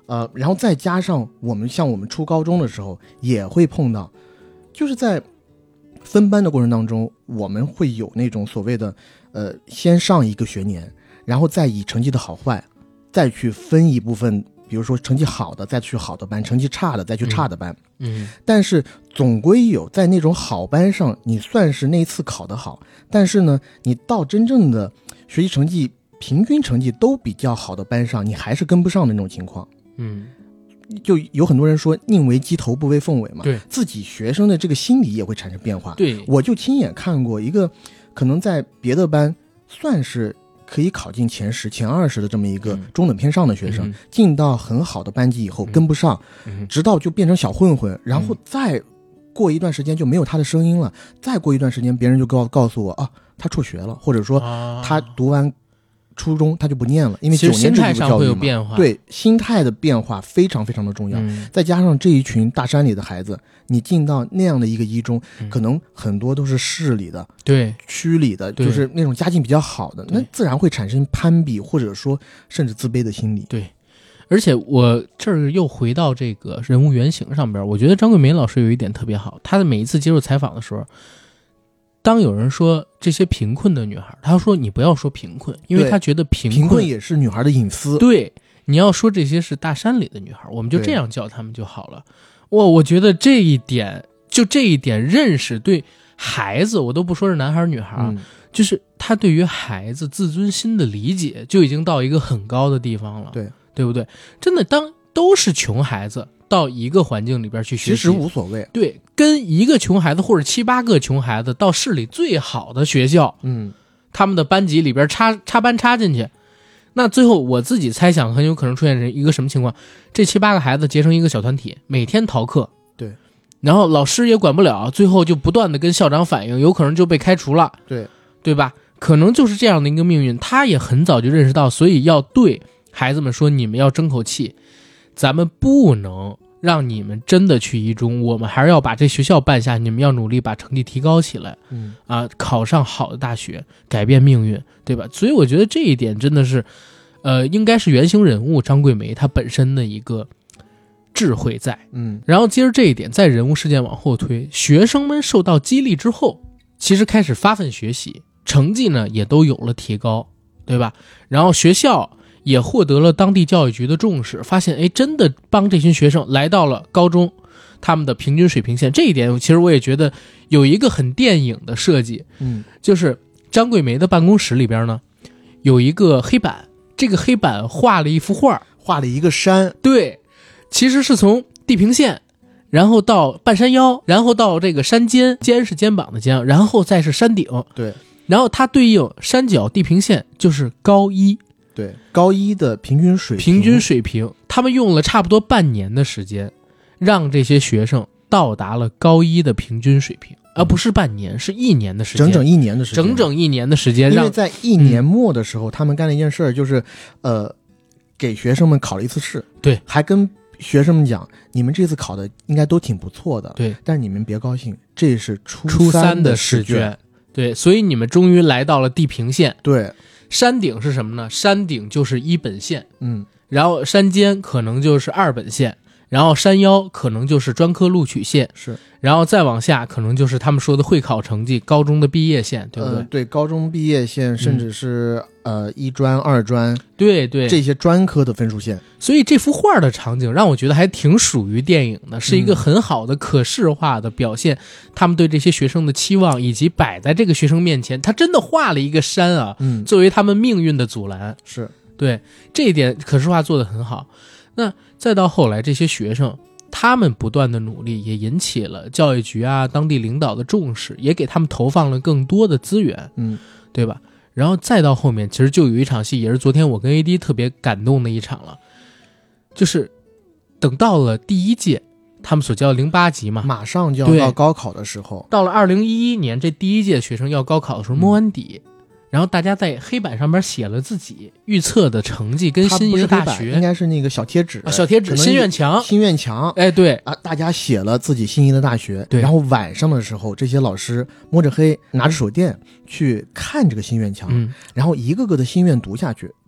呃，然后再加上我们像我们初高中的时候也会碰到，就是在分班的过程当中，我们会有那种所谓的呃，先上一个学年，然后再以成绩的好坏再去分一部分，比如说成绩好的再去好的班，成绩差的再去差的班。 嗯， 但是总归有在那种好班上，你算是那一次考得好，但是呢，你到真正的学习成绩平均成绩都比较好的班上，你还是跟不上的那种情况。 嗯， 就有很多人说宁为鸡头不为凤尾嘛， 对， 自己学生的这个心理也会产生变化。 对， 我就亲眼看过一个可能在别的班算是可以考进前十前二十的这么一个中等偏上的学生， 嗯、 进到很好的班级以后跟不上、 嗯、 直到就变成小混混，然后再过一段时间就没有他的声音了，再过一段时间别人就告告诉我啊，他辍学了，或者说他读完初中他就不念了，因为九年制度教育嘛， 会有变化， 对，心态的变化非常非常的重要、嗯、再加上这一群大山里的孩子，你进到那样的一个一中、嗯、可能很多都是市里的， 对， 区里的，就是那种家境比较好的，那自然会产生攀比或者说甚至自卑的心理。 对，而且我这儿又回到这个人物原型上边，我觉得张桂梅老师有一点特别好，她的每一次接受采访的时候，当有人说这些贫困的女孩，她说你不要说贫困，因为她觉得贫困贫困也是女孩的隐私。 对，你要说这些是大山里的女孩，我们就这样叫她们就好了。哇，我觉得这一点，就这一点认识对孩子，我都不说是男孩女孩、嗯、就是他对于孩子自尊心的理解就已经到一个很高的地方了。 对， 对不对？真的，当都是穷孩子到一个环境里边去学习， 其实无所谓。 对，跟一个穷孩子或者七八个穷孩子到市里最好的学校， 嗯， 他们的班级里边插插班插进去，那最后我自己猜想很有可能出现一个什么情况？这七八个孩子结成一个小团体，每天逃课， 对， 然后老师也管不了，最后就不断的跟校长反映，有可能就被开除了， 对， 对吧？可能就是这样的一个命运。他也很早就认识到，所以要对孩子们说，你们要争口气，咱们不能让你们真的去一中，我们还是要把这学校办下，你们要努力把成绩提高起来， 嗯啊，考上好的大学，改变命运，对吧？所以我觉得这一点真的是，呃，应该是原型人物张桂梅她本身的一个智慧在， 嗯。 然后接着这一点，在人物事件往后推，学生们受到激励之后，其实开始发奋学习，成绩呢也都有了提高，对吧？然后学校也获得了当地教育局的重视，发现哎，真的帮这群学生来到了高中他们的平均水平线。这一点其实我也觉得有一个很电影的设计， 嗯， 就是张桂梅的办公室里边呢有一个黑板，这个黑板画了一幅画， 画了一个山， 对，其实是从地平线然后到半山腰，然后到这个山尖，尖是肩膀的尖，然后再是山顶， 对， 然后它对应山脚地平线就是高一， 对，高一的平均水平， 平均水平，他们用了差不多半年的时间，让这些学生到达了高一的平均水平，而不是半年，是一年的时间， 整整一年的时间， 整整一年的时间， 因为在一年末的时候，嗯、他们干了一件事儿，就是呃，给学生们考了一次试， 对， 还跟学生们讲，你们这次考的应该都挺不错的， 对， 但是你们别高兴，这是初初三的试卷， 卷，对，所以你们终于来到了地平线， 对。 山顶是什么呢？山顶就是一本线， 嗯， 然后山尖可能就是二本线，然后山腰可能就是专科录取线， 是， 然后再往下可能就是他们说的会考成绩，高中的毕业线，对不对？ 呃、对，高中毕业线，甚至是、嗯、呃一专、二专， 对对， 这些专科的分数线。 所以这幅画的场景让我觉得还挺属于电影的，是一个很好的可视化的表现、嗯、他们对这些学生的期望，以及摆在这个学生面前，他真的画了一个山啊， 嗯， 作为他们命运的阻拦。 是， 对，这一点可视化做得很好。那再到后来，这些学生他们不断的努力，也引起了教育局啊、当地领导的重视，也给他们投放了更多的资源， 嗯， 对吧？然后再到后面，其实就有一场戏，也是昨天我跟 A D 特别感动的一场了，就是等到了第一届，他们所叫零八级嘛， 马上就要到高考的时候， 到了二零一一年，这第一届学生要高考的时候，摸完底。嗯，然后大家在黑板上面写了自己预测的成绩跟心仪的大学， 应该是那个小贴纸、 啊、小贴纸心愿墙， 心愿墙， 哎，对啊，大家写了自己心仪的大学， 对， 然后晚上的时候，这些老师摸着黑拿着手电去看这个心愿墙， 嗯， 然后一个个的心愿读下去，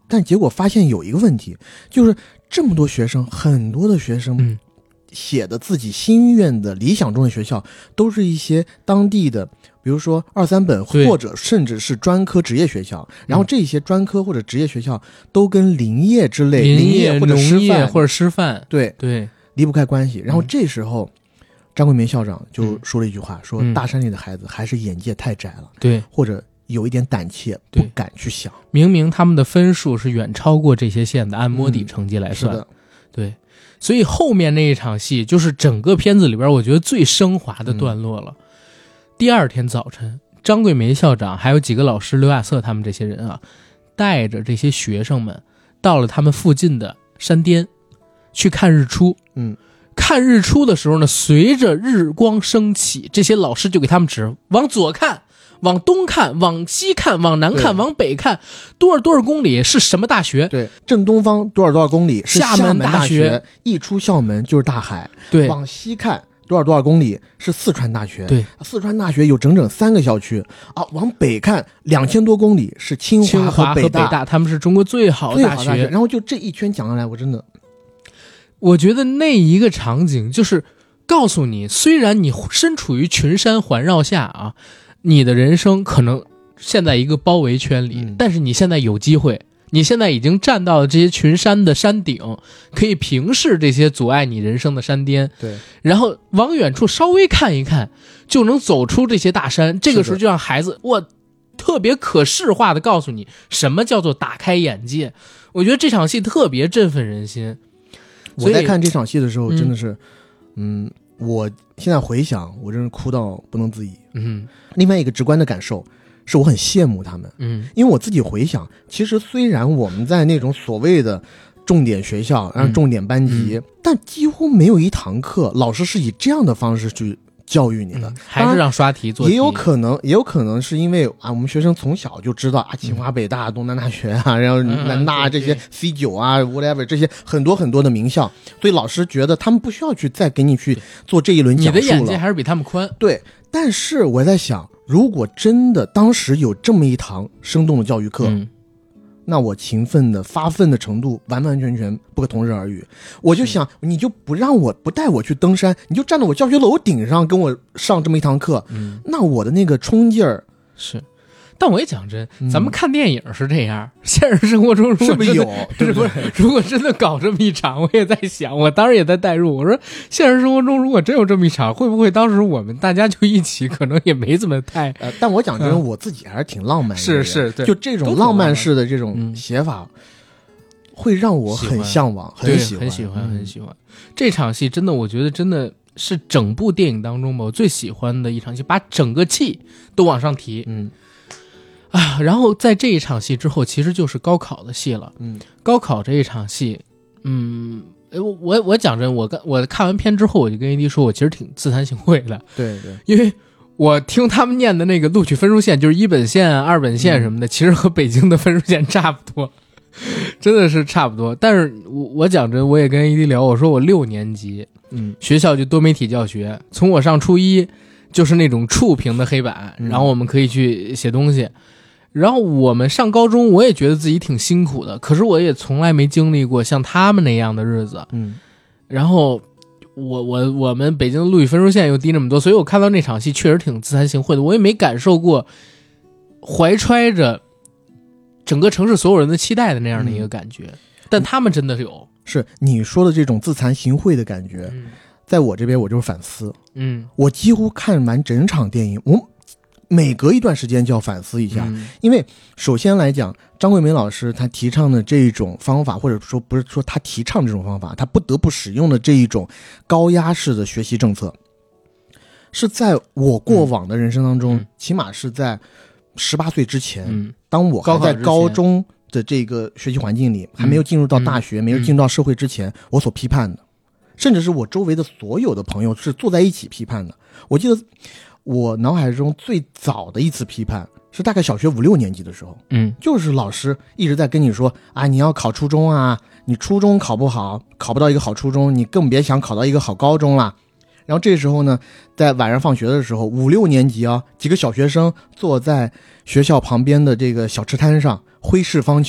但结果发现有一个问题，就是这么多学生，很多的学生， 嗯， 写的自己心愿的理想中的学校，都是一些当地的，比如说二三本或者甚至是专科职业学校。然后这些专科或者职业学校都跟林业之类、 林业或者师范或者师范， 对对， 离不开关系。然后这时候，张桂梅校长就说了一句话， 嗯、 说大山里的孩子还是眼界太窄了， 对， 或者有一点胆怯，不敢去想。 明明他们的分数是远超过这些县的，按摸底成绩来算， 嗯、是的， 对。所以后面那一场戏就是整个片子里边我觉得最升华的段落了。嗯、第二天早晨，张桂梅校长还有几个老师，刘亚瑟他们这些人啊，带着这些学生们到了他们附近的山巅去看日出。 嗯， 看日出的时候呢，随着日光升起，这些老师就给他们指，往左看，往东看，往西看，往南看，往北看，多少多少公里是什么大学？ 对，正东方多少多少公里是厦门大学，一出校门就是大海。 对， 往西看多少多少公里是四川大学。 对， 四川大学有整整三个校区啊。往北看两千多公里是清华和北大， 北大， 他们是中国最好的大学。 大学。然后就这一圈讲下来，我真的， 我觉得那一个场景就是告诉你，虽然你身处于群山环绕下啊。你的人生可能现在一个包围圈里、 嗯、 但是你现在有机会，你现在已经站到了这些群山的山顶，可以平视这些阻碍你人生的山巅。 对， 然后往远处稍微看一看，就能走出这些大山。这个时候就让孩子，我特别可视化的告诉你什么叫做打开眼界。我觉得这场戏特别振奋人心。 我在看这场戏的时候真的是嗯, 嗯我现在回想，我真是哭到不能自已。 嗯， 另外一个直观的感受是我很羡慕他们。 嗯， 因为我自己回想，其实虽然我们在那种所谓的重点学校，然后重点班级、嗯嗯，但几乎没有一堂课老师是以这样的方式去教育你的， 嗯、还是让刷题做题。 也有可能，也有可能是因为啊，我们学生从小就知道啊，清华、北大、东南大学啊，然后南大这些 C 九啊 ，whatever 这些很多很多的名校，所以老师觉得他们不需要去再给你去做这一轮讲述了。 你的眼界还是比他们宽。 对，但是我在想，如果真的当时有这么一堂生动的教育课。嗯，那我勤奋的发奋的程度完完全全不可同日而语。我就想，你就不让我不带我去登山，你就站到我教学楼顶上跟我上这么一堂课，嗯，那我的那个冲劲儿是。但我也讲真、嗯，咱们看电影是这样，现实生活中如果是不是有？ 对不对？如果真的搞这么一场，我也在想，我当时也在代入。我说，现实生活中如果真有这么一场，会不会当时我们大家就一起，可能也没怎么太…… 呃，但我讲真、嗯，我自己还是挺浪漫的。 是是，对， 就这种浪漫式的这种写法，嗯、会让我很向往，很喜欢， 很喜欢，很喜欢。这场戏真的，我觉得真的是整部电影当中吧，我最喜欢的一场戏，把整个气都往上提。 嗯。 啊，然后在这一场戏之后，其实就是高考的戏了。 嗯， 高考这一场戏，嗯，我我讲真，我我看完片之后，我就跟 A D 说，我其实挺自惭形秽的。 对对， 因为我听他们念的那个录取分数线，就是一本线、二本线什么的，嗯、其实和北京的分数线差不多，真的是差不多。但是我我讲真，我也跟 A D 聊，我说我六年级， 嗯， 学校就多媒体教学，从我上初一就是那种触屏的黑板， 嗯、 然后我们可以去写东西。然后我们上高中，我也觉得自己挺辛苦的，可是我也从来没经历过像他们那样的日子。 嗯， 然后我我我们北京的录取分数线又低那么多，所以我看到那场戏确实挺自惭形秽的。我也没感受过怀揣着整个城市所有人的期待的那样的一个感觉，嗯、但他们真的是有。 是你说的这种自惭形秽的感觉， 嗯、 在我这边我就是反思。 嗯， 我几乎看完整场电影，我。每隔一段时间就要反思一下、 嗯、 因为首先来讲，张桂梅老师她提倡的这种方法，或者说不是说她提倡这种方法，她不得不使用的这一种高压式的学习政策，是在我过往的人生当中、嗯、起码是在十八岁之前、 嗯、 当我还在高中的这个学习环境里、嗯、还没有进入到大学、嗯、没有进入到社会之前、嗯、我所批判的，甚至是我周围的所有的朋友是坐在一起批判的。我记得我脑海中最早的一次批判是大概小学五六年级的时候， 嗯， 就是老师一直在跟你说啊，你要考初中啊，你初中考不好，考不到一个好初中，你更别想考到一个好高中了。然后这时候呢，在晚上放学的时候，五六年级啊，几个小学生坐在学校旁边的这个小吃摊上挥斥方遒啊，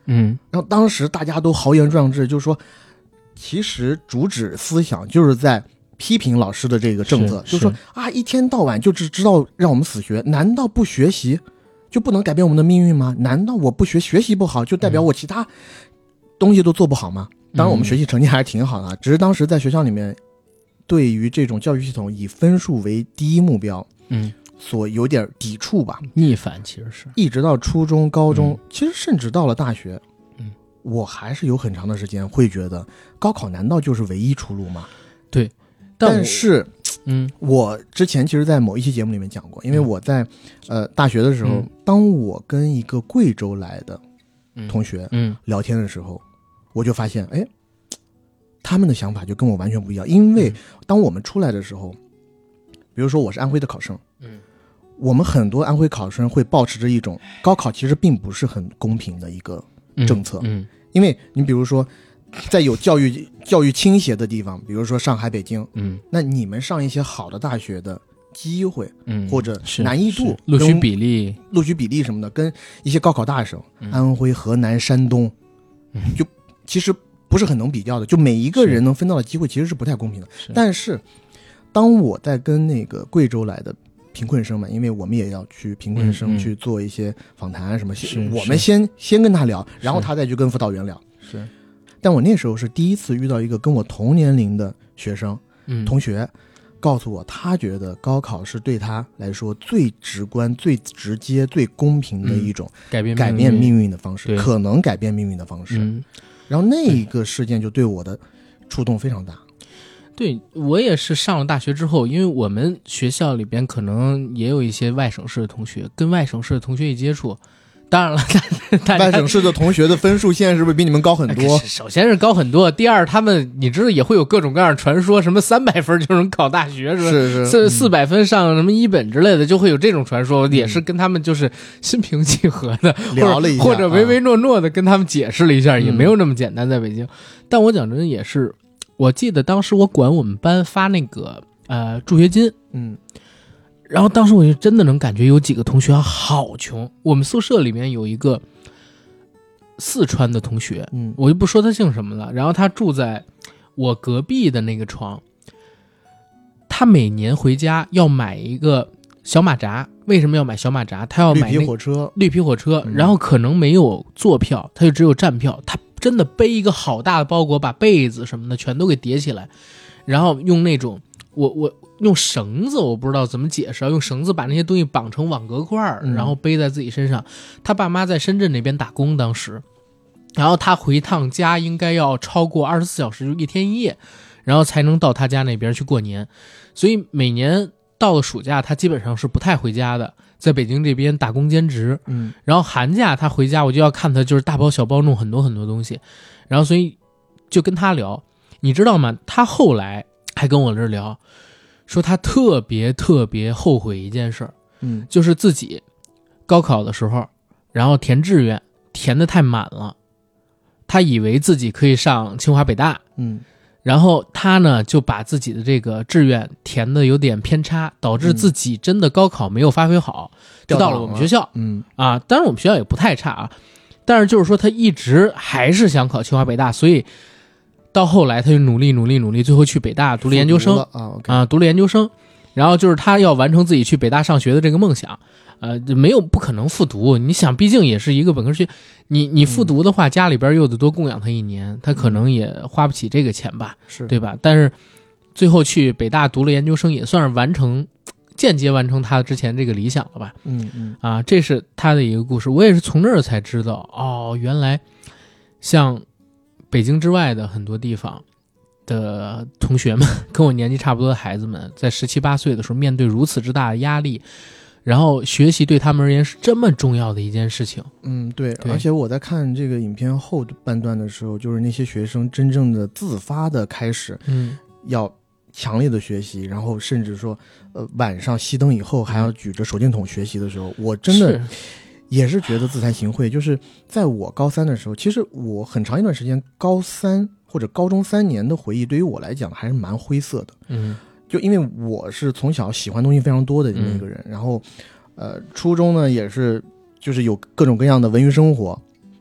嗯， 然后当时大家都豪言壮志，就是说其实主旨思想就是在批评老师的这个政策， 是就是说啊，一天到晚就只知道让我们死学，难道不学习就不能改变我们的命运吗？难道我不学学习不好就代表我其他东西都做不好吗？嗯、当然我们学习成绩还是挺好的，只是当时在学校里面对于这种教育系统以分数为第一目标， 嗯， 所有点抵触吧， 逆反其实是一直到初中高中、嗯、其实甚至到了大学， 嗯， 我还是有很长的时间会觉得高考难道就是唯一出路吗？ 对， 但, 但是嗯， 我之前其实在某一期节目里面讲过，因为我在、嗯、呃大学的时候、嗯、当我跟一个贵州来的同学嗯聊天的时候、嗯、我就发现哎，他们的想法就跟我完全不一样。因为当我们出来的时候，比如说我是安徽的考生， 嗯， 我们很多安徽考生会抱持着一种高考其实并不是很公平的一个政策， 嗯，嗯因为你比如说在有教育教育倾斜的地方，比如说上海、北京， 嗯， 那你们上一些好的大学的机会， 嗯， 或者难易度、 录取比例、 录取比例什么的，跟一些高考大省， 嗯、 安徽、河南、山东， 嗯、 就其实不是很能比较的，就每一个人能分到的机会其实是不太公平的。 是但是当我在跟那个贵州来的贫困生们，因为我们也要去贫困生去做一些访谈什么， 嗯、 我们先先跟他聊，然后他再去跟辅导员聊。 是， 但我那时候是第一次遇到一个跟我同年龄的学生、 嗯、 同学，告诉我他觉得高考是对他来说最直观、最直接、最公平的一种改变改变命运的方式， 嗯、 可能改变命运的方式。 嗯， 然后那一个事件就对我的触动非常大。 对，我也是上了大学之后，因为我们学校里边可能也有一些外省市的同学，跟外省市的同学一接触，当然了， 外省市的同学的分数线是不是比你们高很多？ 首先是高很多，第二他们你知道也会有各种各样的传说，什么三百分就能考大学， 是是四四百分上什么一本之类的，就会有这种传说，嗯、也是跟他们就是心平气和的聊了一下， 或者唯唯诺诺的跟他们解释了一下， 啊、 也没有那么简单，在北京。嗯、但我讲真也是。我记得当时我管我们班发那个呃助学金， 嗯， 然后当时我就真的能感觉有几个同学好穷。我们宿舍里面有一个四川的同学， 嗯， 我就不说他姓什么了。然后他住在我隔壁的那个床，他每年回家要买一个小马扎。为什么要买小马扎？他要买绿皮火车， 绿皮火车， 嗯、 然后可能没有坐票，他就只有站票。他真的背一个好大的包裹，把被子什么的全都给叠起来，然后用那种我我用绳子，我不知道怎么解释，用绳子把那些东西绑成网格块， 嗯、 然后背在自己身上。他爸妈在深圳那边打工当时，然后他回趟家应该要超过二十四小时，就一天一夜，然后才能到他家那边去过年。所以每年到了暑假，他基本上是不太回家的，在北京这边打工兼职。 嗯， 然后寒假他回家，我就要看他就是大包小包弄很多很多东西，然后所以就跟他聊，你知道吗？他后来还跟我这聊，说他特别特别后悔一件事， 嗯， 就是自己高考的时候，然后填志愿填得太满了，他以为自己可以上清华北大， 嗯。 然后他呢就把自己的这个志愿填的有点偏差，导致自己真的高考没有发挥好，嗯、就到了我们学校。 嗯啊，当然我们学校也不太差啊，但是就是说他一直还是想考清华北大，所以到后来他就努力努力努力，最后去北大读了研究生啊, okay、 啊，读了研究生，然后就是他要完成自己去北大上学的这个梦想。呃，没有不可能复读，你想，毕竟也是一个本科学，你你复读的话，嗯、家里边又得多供养他一年，他可能也花不起这个钱吧， 是对吧？但是最后去北大读了研究生，也算是完成，间接完成他之前这个理想了吧？ 嗯嗯， 啊，这是他的一个故事，我也是从这儿才知道，哦，原来像北京之外的很多地方的同学们，跟我年纪差不多的孩子们，在十七八岁的时候，面对如此之大的压力。然后学习对他们而言是这么重要的一件事情。 嗯，对， 对， 而且我在看这个影片后半段的时候，就是那些学生真正的自发的开始， 嗯， 要强烈的学习，然后甚至说，呃，晚上熄灯以后还要举着手电筒学习的时候，我真的也是觉得自惭形秽。就是在我高三的时候，其实我很长一段时间高三或者高中三年的回忆，对于我来讲还是蛮灰色的。 嗯。 就因为我是从小喜欢东西非常多的那个人，嗯、然后，呃，初中呢也是就是有各种各样的文娱生活，但是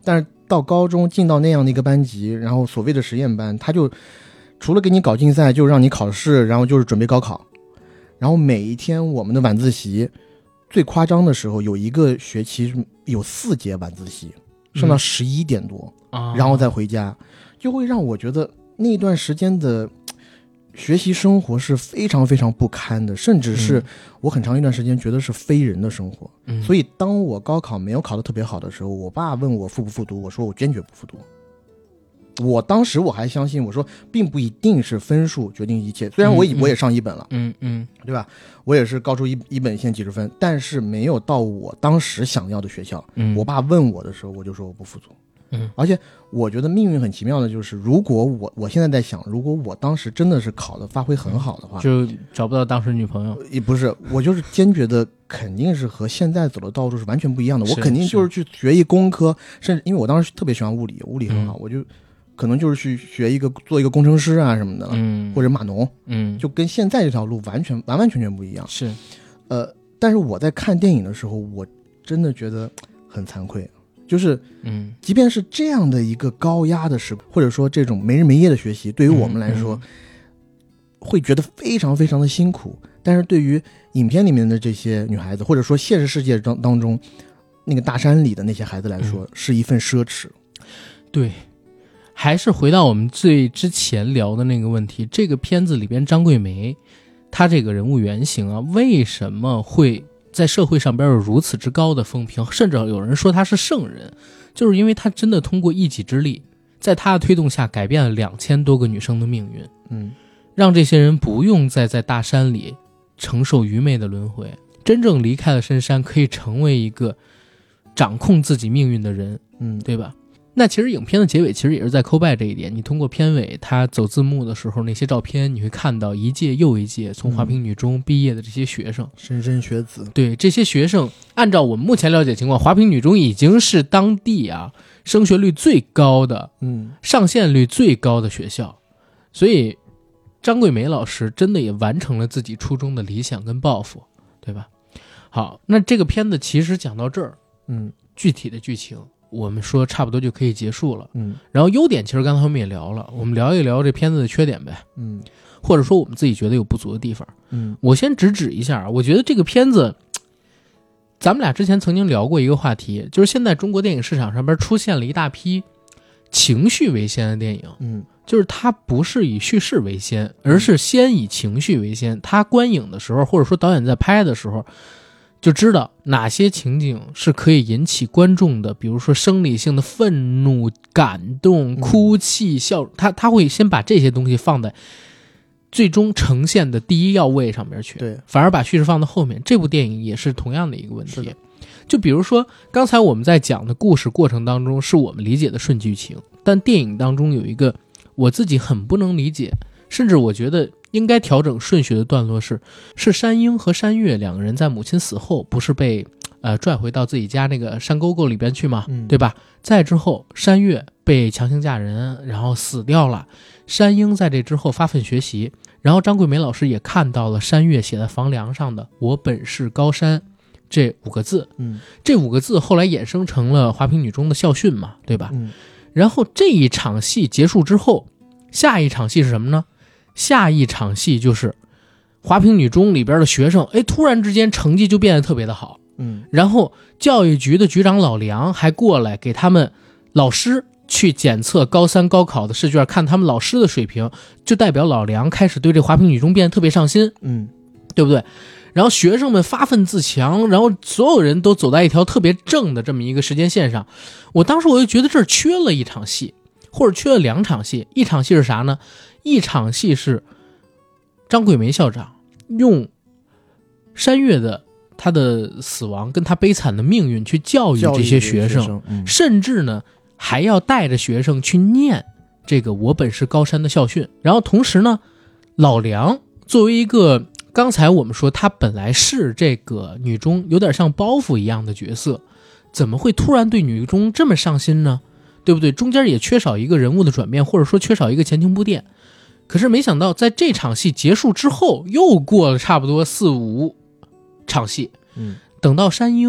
到高中进到那样的一个班级，然后所谓的实验班，他就除了给你搞竞赛，就让你考试，然后就是准备高考。然后每一天我们的晚自习最夸张的时候，有一个学期有四节晚自习，上到十一点多、嗯、然后再回家，就会让我觉得那段时间的学习生活是非常非常不堪的，甚至是我很长一段时间觉得是非人的生活、嗯、所以当我高考没有考得特别好的时候，我爸问我复不复读，我说我坚决不复读。我当时我还相信，我说并不一定是分数决定一切，虽然我、嗯、我也上一本了， 嗯嗯， 对吧？我也是高出一一本线几十分，但是没有到我当时想要的学校。嗯，我爸问我的时候，我就说我不复读。嗯，而且我觉得命运很奇妙的就是，如果我我现在在想，如果我当时真的是考的发挥很好的话， 就找不到当时女朋友。 也不是，我就是坚决的，肯定是和现在走的道路是完全不一样的。我肯定就是去学一工科，甚至因为我当时特别喜欢物理，物理很好，嗯、我就。可能就是去学一个做一个工程师啊什么的，嗯，或者码农，嗯，就跟现在这条路完全完完全全不一样。 是， 呃，但是我在看电影的时候，我真的觉得很惭愧，就是，嗯，即便是这样的一个高压的时，或者说这种没日没夜的学习，对于我们来说，嗯嗯、会觉得非常非常的辛苦。但是对于影片里面的这些女孩子，或者说现实世界当当中那个大山里的那些孩子来说，嗯、是一份奢侈。 对。还是回到我们最之前聊的那个问题，这个片子里边张桂梅她这个人物原型啊，为什么会在社会上边有如此之高的风评，甚至有人说她是圣人，就是因为她真的通过一己之力，在她的推动下改变了两千多个女生的命运，嗯，让这些人不用再在大山里承受愚昧的轮回，真正离开了深山，可以成为一个掌控自己命运的人，嗯，对吧？那其实影片的结尾其实也是在call back这一点，你通过片尾他走字幕的时候那些照片，你会看到一届又一届从华坪女中毕业的这些学生， 莘莘学子。 对，这些学生按照我们目前了解情况，华坪女中已经是当地啊升学率最高的，嗯，上线率最高的学校，所以张桂梅老师真的也完成了自己初衷的理想跟抱负，对吧？好，那这个片子其实讲到这儿，嗯，具体的剧情我们说差不多就可以结束了，嗯，然后优点其实刚才我们也聊了，我们聊一聊这片子的缺点呗，嗯，或者说我们自己觉得有不足的地方，嗯，我先直指一下，我觉得这个片子，咱们俩之前曾经聊过一个话题，就是现在中国电影市场上边出现了一大批情绪为先的电影，嗯，就是它不是以叙事为先，而是先以情绪为先，它观影的时候或者说导演在拍的时候就知道哪些情景是可以引起观众的，比如说生理性的愤怒、感动、哭泣、笑，他他会先把这些东西放在最终呈现的第一要位上面去， 对， 反而把叙事放到后面。这部电影也是同样的一个问题。就比如说刚才我们在讲的故事过程当中是我们理解的顺剧情，但电影当中有一个我自己很不能理解，甚至我觉得应该调整顺序的段落是，是山鹰和山月两个人在母亲死后不是被呃拽回到自己家那个山沟沟里边去吗、嗯、对吧？再之后山月被强行嫁人然后死掉了，山鹰在这之后发奋学习，然后张桂梅老师也看到了山月写在房梁上的我本是高山这五个字，嗯，这五个字后来衍生成了华坪女中的校训嘛，对吧？嗯，然后这一场戏结束之后，下一场戏是什么呢？下一场戏就是华坪女中里边的学生，哎，突然之间成绩就变得特别的好，嗯，然后教育局的局长老梁还过来给他们老师去检测高三高考的试卷，看他们老师的水平，就代表老梁开始对这华坪女中变得特别上心，嗯，对不对？然后学生们发愤自强，然后所有人都走在一条特别正的这么一个时间线上。我当时我就觉得这儿缺了一场戏，或者缺了两场戏。一场戏是啥呢？一场戏是张桂梅校长用山月的他的死亡跟他悲惨的命运去教育这些学生， 学生嗯、 甚至呢还要带着学生去念这个我本是高山的校训。然后同时呢，老梁作为一个刚才我们说他本来是这个女中有点像包袱一样的角色，怎么会突然对女中这么上心呢？对不对？中间也缺少一个人物的转变，或者说缺少一个前情铺垫。可是没想到在这场戏结束之后，又过了差不多四五场戏，嗯，等到山鹰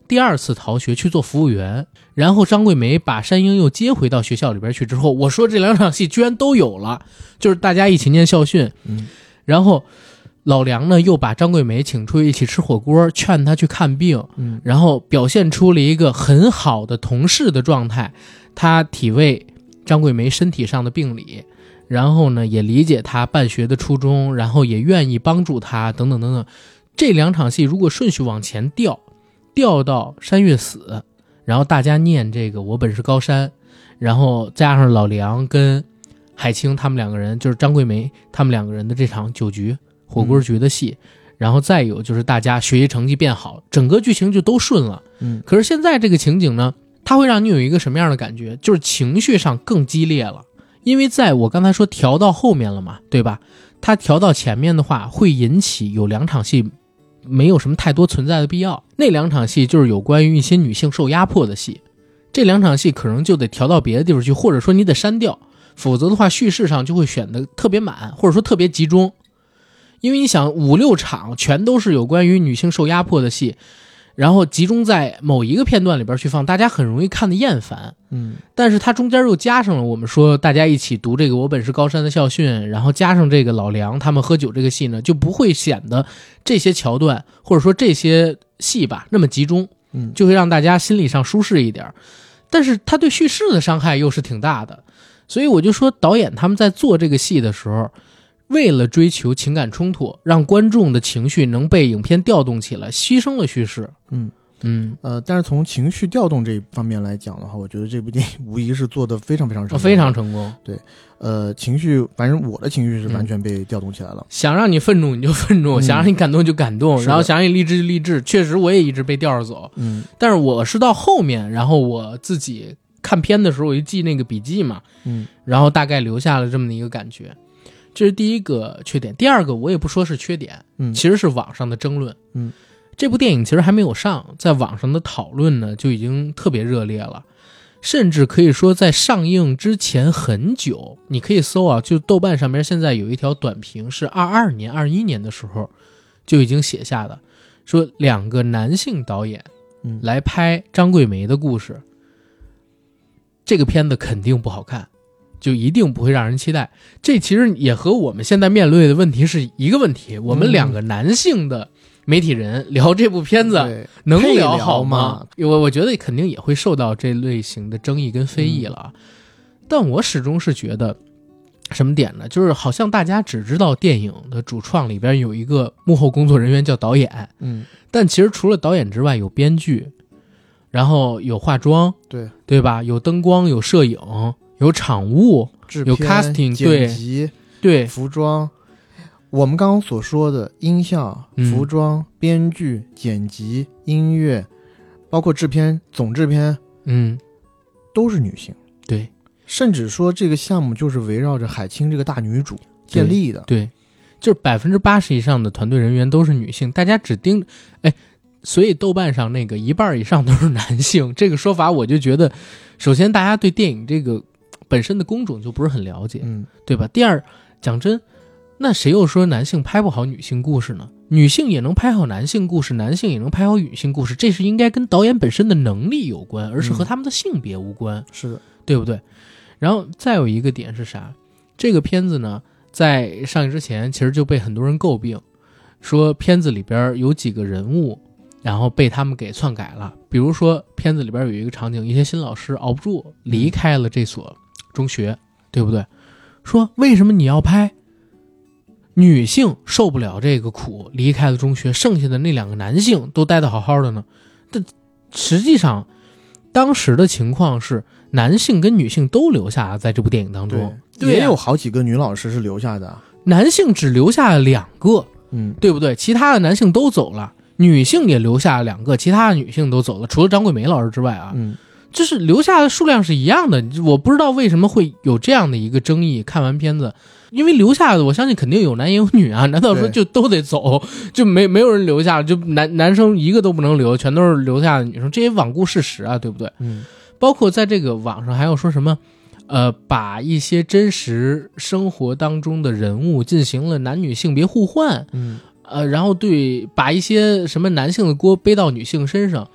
第二次逃学去做服务员，然后张桂梅把山鹰又接回到学校里边去之后，我说这两场戏居然都有了，就是大家一起念校训， 嗯， 然后老梁呢又把张桂梅请出去一起吃火锅，劝她去看病， 嗯， 然后表现出了一个很好的同事的状态，他体味张桂梅身体上的病理，然后呢也理解她办学的初衷，然后也愿意帮助她等等等等。这两场戏如果顺序往前调，调到山月死，然后大家念这个我本是高山，然后加上老梁跟海清他们两个人，就是张桂梅他们两个人的这场酒局火锅局的戏、嗯、然后再有就是大家学习成绩变好，整个剧情就都顺了。 嗯， 可是现在这个情景呢，它会让你有一个什么样的感觉，就是情绪上更激烈了。因为在我刚才说调到后面了嘛，对吧？它调到前面的话会引起有两场戏没有什么太多存在的必要，那两场戏就是有关于一些女性受压迫的戏，这两场戏可能就得调到别的地方去，或者说你得删掉，否则的话叙事上就会选得特别满，或者说特别集中。因为你想五六场全都是有关于女性受压迫的戏，然后集中在某一个片段里边去放，大家很容易看得厌烦。 嗯， 但是它中间又加上了我们说大家一起读这个我本是高山的校训，然后加上这个老梁他们喝酒这个戏呢，就不会显得这些桥段或者说这些戏吧那么集中， 嗯， 就会让大家心理上舒适一点。但是它对叙事的伤害又是挺大的，所以我就说导演他们在做这个戏的时候，为了追求情感冲突，让观众的情绪能被影片调动起来，牺牲了叙事。 嗯嗯， 呃，但是从情绪调动这一方面来讲的话，我觉得这部电影无疑是做得非常非常成功， 非常成功。 对，呃，情绪，反正我的情绪是完全被调动起来了。嗯、 想让你愤怒你就愤怒、嗯，想让你感动就感动，然后想让你励志就励志。确实，我也一直被调着走。 嗯， 但是我是到后面，然后我自己看片的时候，我就记那个笔记嘛， 嗯， 然后大概留下了这么的一个感觉。这是第一个缺点。第二个我也不说是缺点， 嗯， 其实是网上的争论。 嗯， 这部电影其实还没有上，在网上的讨论呢就已经特别热烈了，甚至可以说在上映之前很久，你可以搜啊，就豆瓣上面现在有一条短评是二二年、二一年的时候就已经写下的，说两个男性导演来拍张桂梅的故事，嗯、这个片子肯定不好看。就一定不会让人期待。这其实也和我们现在面对的问题是一个问题，我们两个男性的媒体人聊这部片子能聊好吗？我我觉得肯定也会受到这类型的争议跟非议了、嗯、但我始终是觉得什么点呢，就是好像大家只知道电影的主创里边有一个幕后工作人员叫导演， 嗯， 但其实除了导演之外有编剧，然后有化妆， 对对吧，有灯光，有摄影，有场务，有 casting， 剪辑， 对， 服装，我们刚刚所说的音效、服装、嗯、编剧、剪辑、音乐，包括制片、总制片， 嗯， 都是女性。 对， 甚至说这个项目就是围绕着海清这个大女主建立的。 对，对就是百分之八十以上的团队人员都是女性，大家只盯，哎，所以豆瓣上那个一半以上都是男性，这个说法我就觉得，首先大家对电影这个本身的工种就不是很了解， 嗯， 对吧？第二，讲真，那谁又说男性拍不好女性故事呢？女性也能拍好男性故事，男性也能拍好女性故事，这是应该跟导演本身的能力有关，而是和他们的性别无关， 嗯、是的， 对不对？然后再有一个点是啥？这个片子呢，在上映之前其实就被很多人诟病，说片子里边有几个人物，然后被他们给篡改了。比如说片子里边有一个场景，一些新老师熬不住离开了这所中学，对不对？说为什么你要拍女性受不了这个苦离开了中学，剩下的那两个男性都待得好好的呢？但实际上当时的情况是男性跟女性都留下了在这部电影当中， 对，也有好几个女老师是留下的， 男性只留下了两个， 嗯， 对不对？其他的男性都走了，女性也留下了两个，其他的女性都走了，除了张桂梅老师之外啊， 嗯， 就是留下的数量是一样的。我不知道为什么会有这样的一个争议。看完片子，因为留下的我相信肯定有男也有女啊，难道说就都得走，就没没有人留下，就男男生一个都不能留，全都是留下的女生，这也罔顾事实啊，对不对？ 嗯， 包括在这个网上还有说什么呃，把一些真实生活当中的人物进行了男女性别互换， 嗯， 呃，然后对把一些什么男性的锅背到女性身上，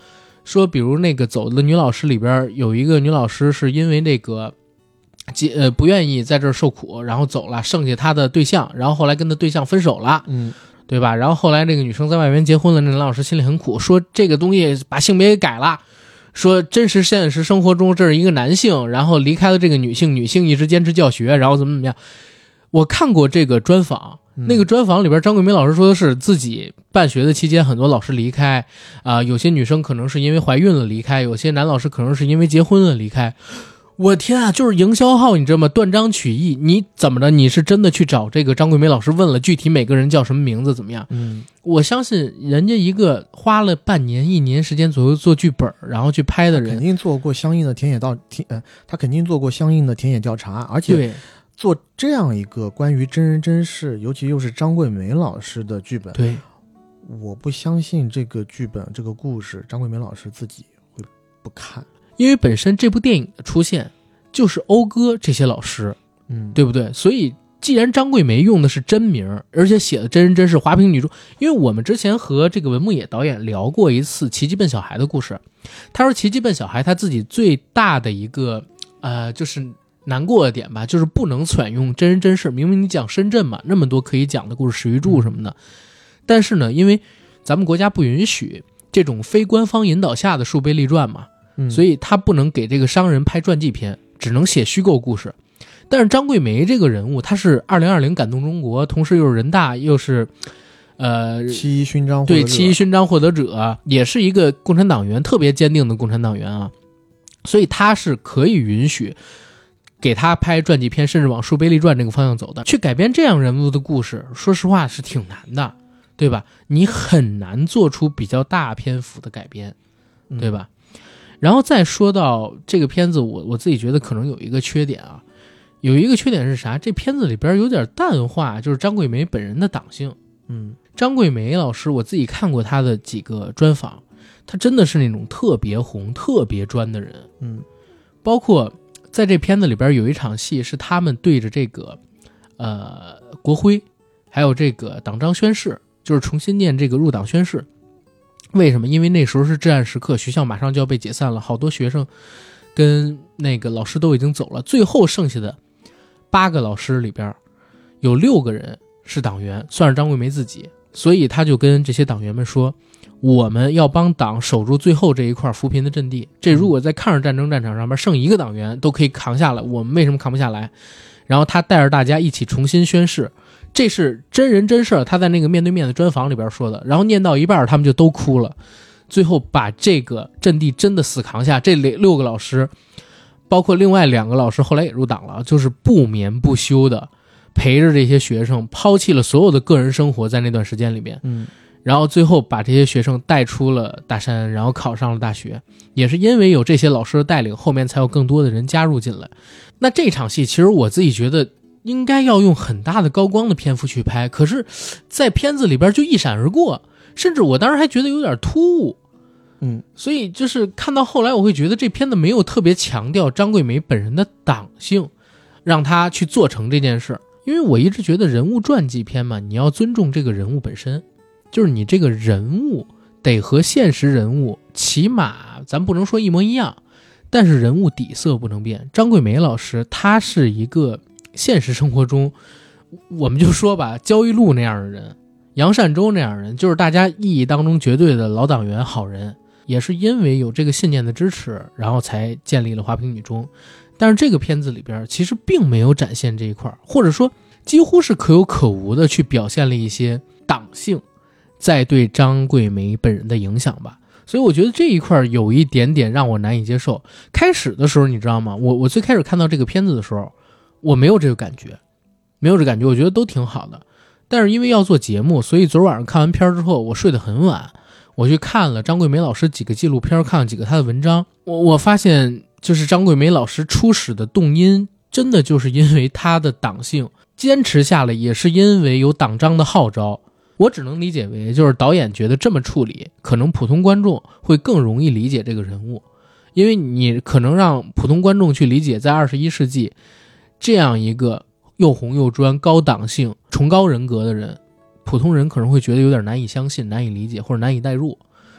说比如那个走的女老师里边有一个女老师是因为那个呃不愿意在这儿受苦，然后走了，剩下她的对象，然后后来跟她对象分手了， 嗯， 对吧？然后后来这个女生在外面结婚了，那男老师心里很苦，说这个东西把性别给改了，说真实现实生活中这是一个男性，然后离开了这个女性，女性一直坚持教学，然后怎么怎么样。我看过这个专访，那个专访里边张桂梅老师说的是自己办学的期间很多老师离开啊、呃，有些女生可能是因为怀孕了离开，有些男老师可能是因为结婚了离开。我天啊，就是营销号，你知道吗？断章取义，你怎么的？你是真的去找这个张桂梅老师问了具体每个人叫什么名字怎么样？ 嗯， 我相信人家一个花了半年一年时间左右做剧本然后去拍的人， 肯定做过相应的田野调田呃，他肯定做过相应的田野调查，而且对做这样一个关于真人真事，尤其又是张桂梅老师的剧本， 对， 我不相信这个剧本这个故事张桂梅老师自己会不看。 因为本身这部电影的出现就是讴歌这些老师， 嗯， 对不对？所以既然张桂梅用的是真名，而且写的真人真事华坪女中，因为我们之前和这个文牧野导演聊过一次奇迹笨小孩的故事，他说奇迹笨小孩他自己最大的一个呃就是难过的点吧，就是不能选用真人真事。明明你讲深圳嘛，那么多可以讲的故事，史玉柱什么的，但是呢，因为咱们国家不允许这种非官方引导下的树碑立传嘛， 嗯， 所以他不能给这个商人拍传记片，只能写虚构故事。但是张桂梅这个人物，她是二零二零感动中国，同时又是人大，又是呃七一勋章获得者， 对七一勋章获得者，也是一个共产党员，特别坚定的共产党员啊，所以他是可以允许给他拍传记片，甚至往树碑立传这个方向走的。去改编这样人物的故事，说实话是挺难的，对吧？你很难做出比较大篇幅的改编，对吧？嗯，然后再说到这个片子，我我自己觉得可能有一个缺点啊，有一个缺点是啥？这片子里边有点淡化，就是张桂梅本人的党性。 嗯， 张桂梅老师，我自己看过她的几个专访，她真的是那种特别红、特别专的人。 嗯， 包括在这片子里边有一场戏是他们对着这个呃国徽，还有这个党章宣誓，就是重新念这个入党宣誓。为什么？因为那时候是至暗时刻，学校马上就要被解散了，好多学生跟那个老师都已经走了，最后剩下的八个老师里边有六个人是党员，算是张桂梅自己，所以他就跟这些党员们说，我们要帮党守住最后这一块扶贫的阵地，这如果在抗日战争战场上面剩一个党员都可以扛下来，我们为什么扛不下来？然后他带着大家一起重新宣誓，这是真人真事，他在那个面对面的专访里边说的。然后念到一半他们就都哭了，最后把这个阵地真的死扛下。这六个老师包括另外两个老师后来也入党了，就是不眠不休的陪着这些学生，抛弃了所有的个人生活，在那段时间里面， 嗯， 然后最后把这些学生带出了大山，然后考上了大学。也是因为有这些老师的带领，后面才有更多的人加入进来。那这场戏其实我自己觉得应该要用很大的高光的篇幅去拍，可是在片子里边就一闪而过，甚至我当时还觉得有点突兀。 嗯， 所以就是看到后来我会觉得这片子没有特别强调张桂梅本人的党性，让她去做成这件事。因为我一直觉得人物传记片嘛，你要尊重这个人物本身，就是你这个人物得和现实人物起码咱不能说一模一样，但是人物底色不能变。张桂梅老师她是一个现实生活中，我们就说吧，焦裕禄那样的人，杨善洲那样的人，就是大家意义当中绝对的老党员好人，也是因为有这个信念的支持，然后才建立了华坪女中。但是这个片子里边其实并没有展现这一块，或者说几乎是可有可无的去表现了一些党性在对张桂梅本人的影响吧。所以我觉得这一块有一点点让我难以接受。开始的时候你知道吗，我我最开始看到这个片子的时候我没有这个感觉，没有这个感觉，我觉得都挺好的。但是因为要做节目，所以昨晚上看完片之后我睡得很晚，我去看了张桂梅老师几个纪录片，看了几个她的文章，我我发现就是张桂梅老师初始的动因真的就是因为她的党性，坚持下来也是因为有党章的号召。我只能理解为就是导演觉得这么处理可能普通观众会更容易理解这个人物，因为你可能让普通观众去理解在二十一世纪这样一个又红又专高党性崇高人格的人，普通人可能会觉得有点难以相信，难以理解或者难以代入。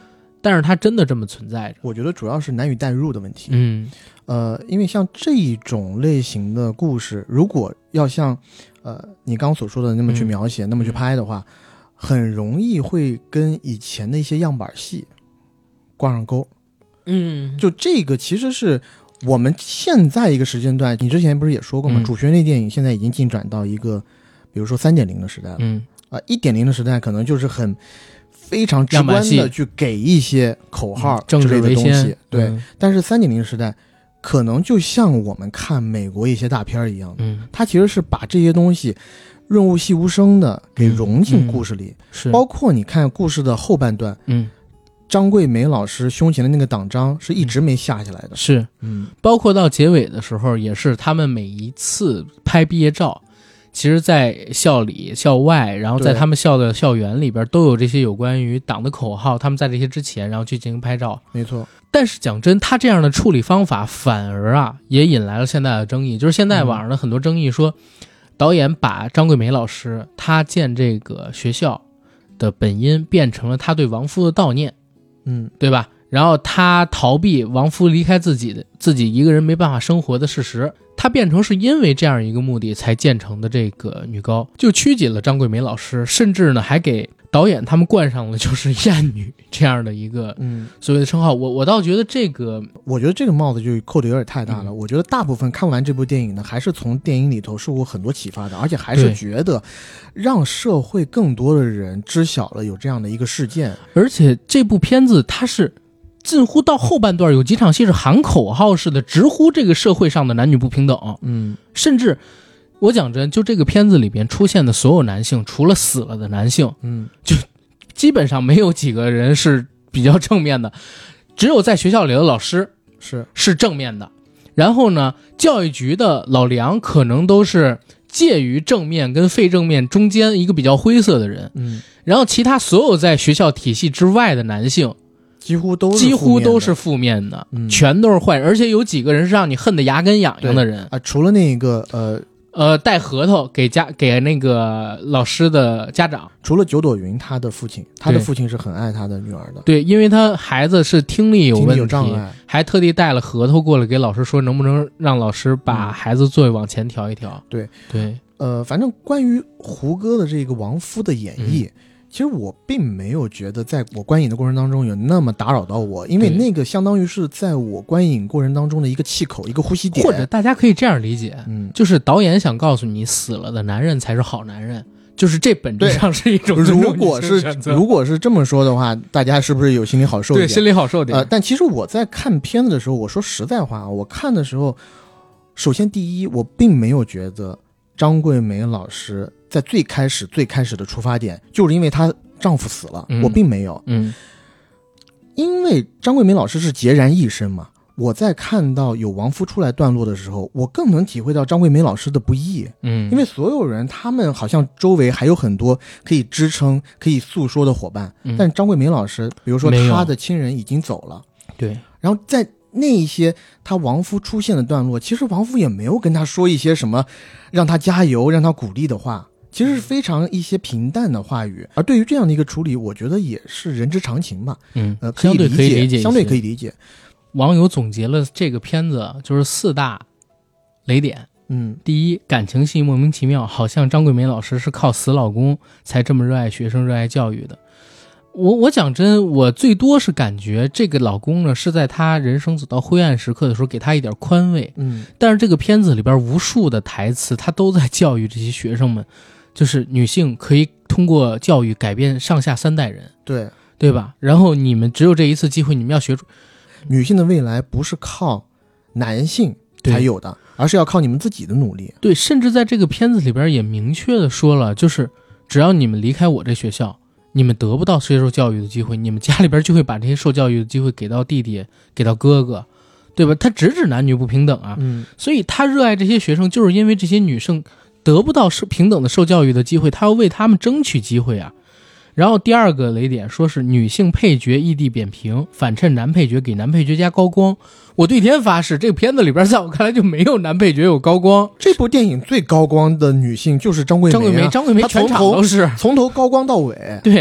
但是它真的这么存在着。 我觉得主要是难以代入的问题。 嗯， 呃，因为像这一种类型的故事，如果要像呃你刚所说的那么去描写、嗯、那么去拍的话，很容易会跟以前的一些样板戏挂上钩。 嗯， 就这个其实是我们现在一个时间段，你之前不是也说过吗、嗯、主旋律电影现在已经进展到一个比如说 三点零 的时代了。 嗯啊、呃、一点零 的时代可能就是很非常直观的去给一些口号之类的东西、嗯、对、嗯、但是 三点零 的时代可能就像我们看美国一些大片一样的， 嗯， 它其实是把这些东西润物细无声的给融进故事里、嗯嗯、 是包括你看故事的后半段， 嗯， 张桂梅老师胸前的那个党章是一直没下下来的， 是，嗯，包括到结尾的时候也是他们每一次拍毕业照，其实在校里校外，然后在他们校的校园里边都有这些有关于党的口号，他们在这些之前然后去进行拍照。 没错。 但是讲真，他这样的处理方法反而啊也引来了现在的争议，就是现在网上的很多争议说、嗯、导演把张桂梅老师他建这个学校的本因变成了他对亡夫的悼念， 嗯， 对吧？然后他逃避亡夫离开自己的自己一个人没办法生活的事实，他变成是因为这样一个目的才建成的这个女高，就曲解了张桂梅老师，甚至呢还给导演他们冠上了就是艳女这样的一个嗯所谓的称号。我我倒觉得这个， 我觉得这个帽子就扣的有点太大了、嗯、我觉得大部分看完这部电影呢还是从电影里头受过很多启发的，而且还是觉得让社会更多的人知晓了有这样的一个事件。 而且这部片子它是近乎到后半段有几场戏是喊口号似的直呼这个社会上的男女不平等， 嗯， 甚至我讲真，就这个片子里边出现的所有男性，除了死了的男性， 嗯， 就基本上没有几个人是比较正面的，只有在学校里的老师是是正面的，然后呢，教育局的老梁可能都是介于正面跟非正面中间一个比较灰色的人， 嗯， 然后其他所有在学校体系之外的男性。 几乎都是几乎都是负面的、嗯、全都是坏人，而且有几个人是让你恨得牙根痒痒的人啊。除了那个呃呃带核桃给家给那个老师的家长， 除了九朵云他的父亲，他的父亲是很爱他的女儿的， 对，因为他孩子是听力有问题， 听力有障碍， 还特地带了核桃过来给老师说能不能让老师把孩子座位往前调一调、 嗯、对对， 呃反正关于胡歌的这个亡夫的演绎、嗯，其实我并没有觉得在我观影的过程当中有那么打扰到我，因为那个相当于是在我观影过程当中的一个气口，一个呼吸点。 或者大家可以这样理解， 嗯， 就是导演想告诉你，死了的男人才是好男人，就是这本质上是一种如果是如果是这么说的话，大家是不是有心里好受一点？ 对，心里好受点。 呃，但其实我在看片子的时候，我说实在话，我看的时候，首先第一，我并没有觉得张桂梅老师在最开始最开始的出发点就是因为她丈夫死了、嗯、我并没有嗯， 因为张桂梅老师是孑然一身嘛，我在看到有亡夫出来段落的时候，我更能体会到张桂梅老师的不易， 嗯， 因为所有人他们好像周围还有很多可以支撑可以诉说的伙伴、嗯、但张桂梅老师比如说她的亲人已经走了， 对， 然后在那一些他亡夫出现的段落，其实亡夫也没有跟他说一些什么让他加油让他鼓励的话，其实是非常一些平淡的话语，而对于这样的一个处理，我觉得也是人之常情吧。 嗯， 呃，可以理解， 相对可以理解， 相对可以理解。 网友总结了这个片子就是四大雷点。 嗯， 第一，感情戏莫名其妙，好像张桂梅老师是靠死老公才这么热爱学生、热爱教育的。我我讲真，我最多是感觉这个老公呢是在他人生走到灰暗时刻的时候给他一点宽慰。 嗯， 但是这个片子里边无数的台词，他都在教育这些学生们。就是女性可以通过教育改变上下三代人， 对对吧？然后你们只有这一次机会，你们要学出女性的未来不是靠男性才有的，而是要靠你们自己的努力。 对，甚至在这个片子里边也明确的说了，就是只要你们离开我这学校，你们得不到接受教育的机会，你们家里边就会把这些受教育的机会给到弟弟，给到哥哥，对吧？他直指男女不平等啊， 嗯， 所以他热爱这些学生，就是因为这些女生得不到平等的受教育的机会，他要为他们争取机会啊。然后第二个雷点说是女性配角异地扁平，反衬男配角给男配角加高光。我对天发誓，这个片子里边在我看来就没有男配角有高光。 这部电影最高光的女性就是张桂梅、啊， 张桂梅，张桂梅全场都是从头高光到尾。 对，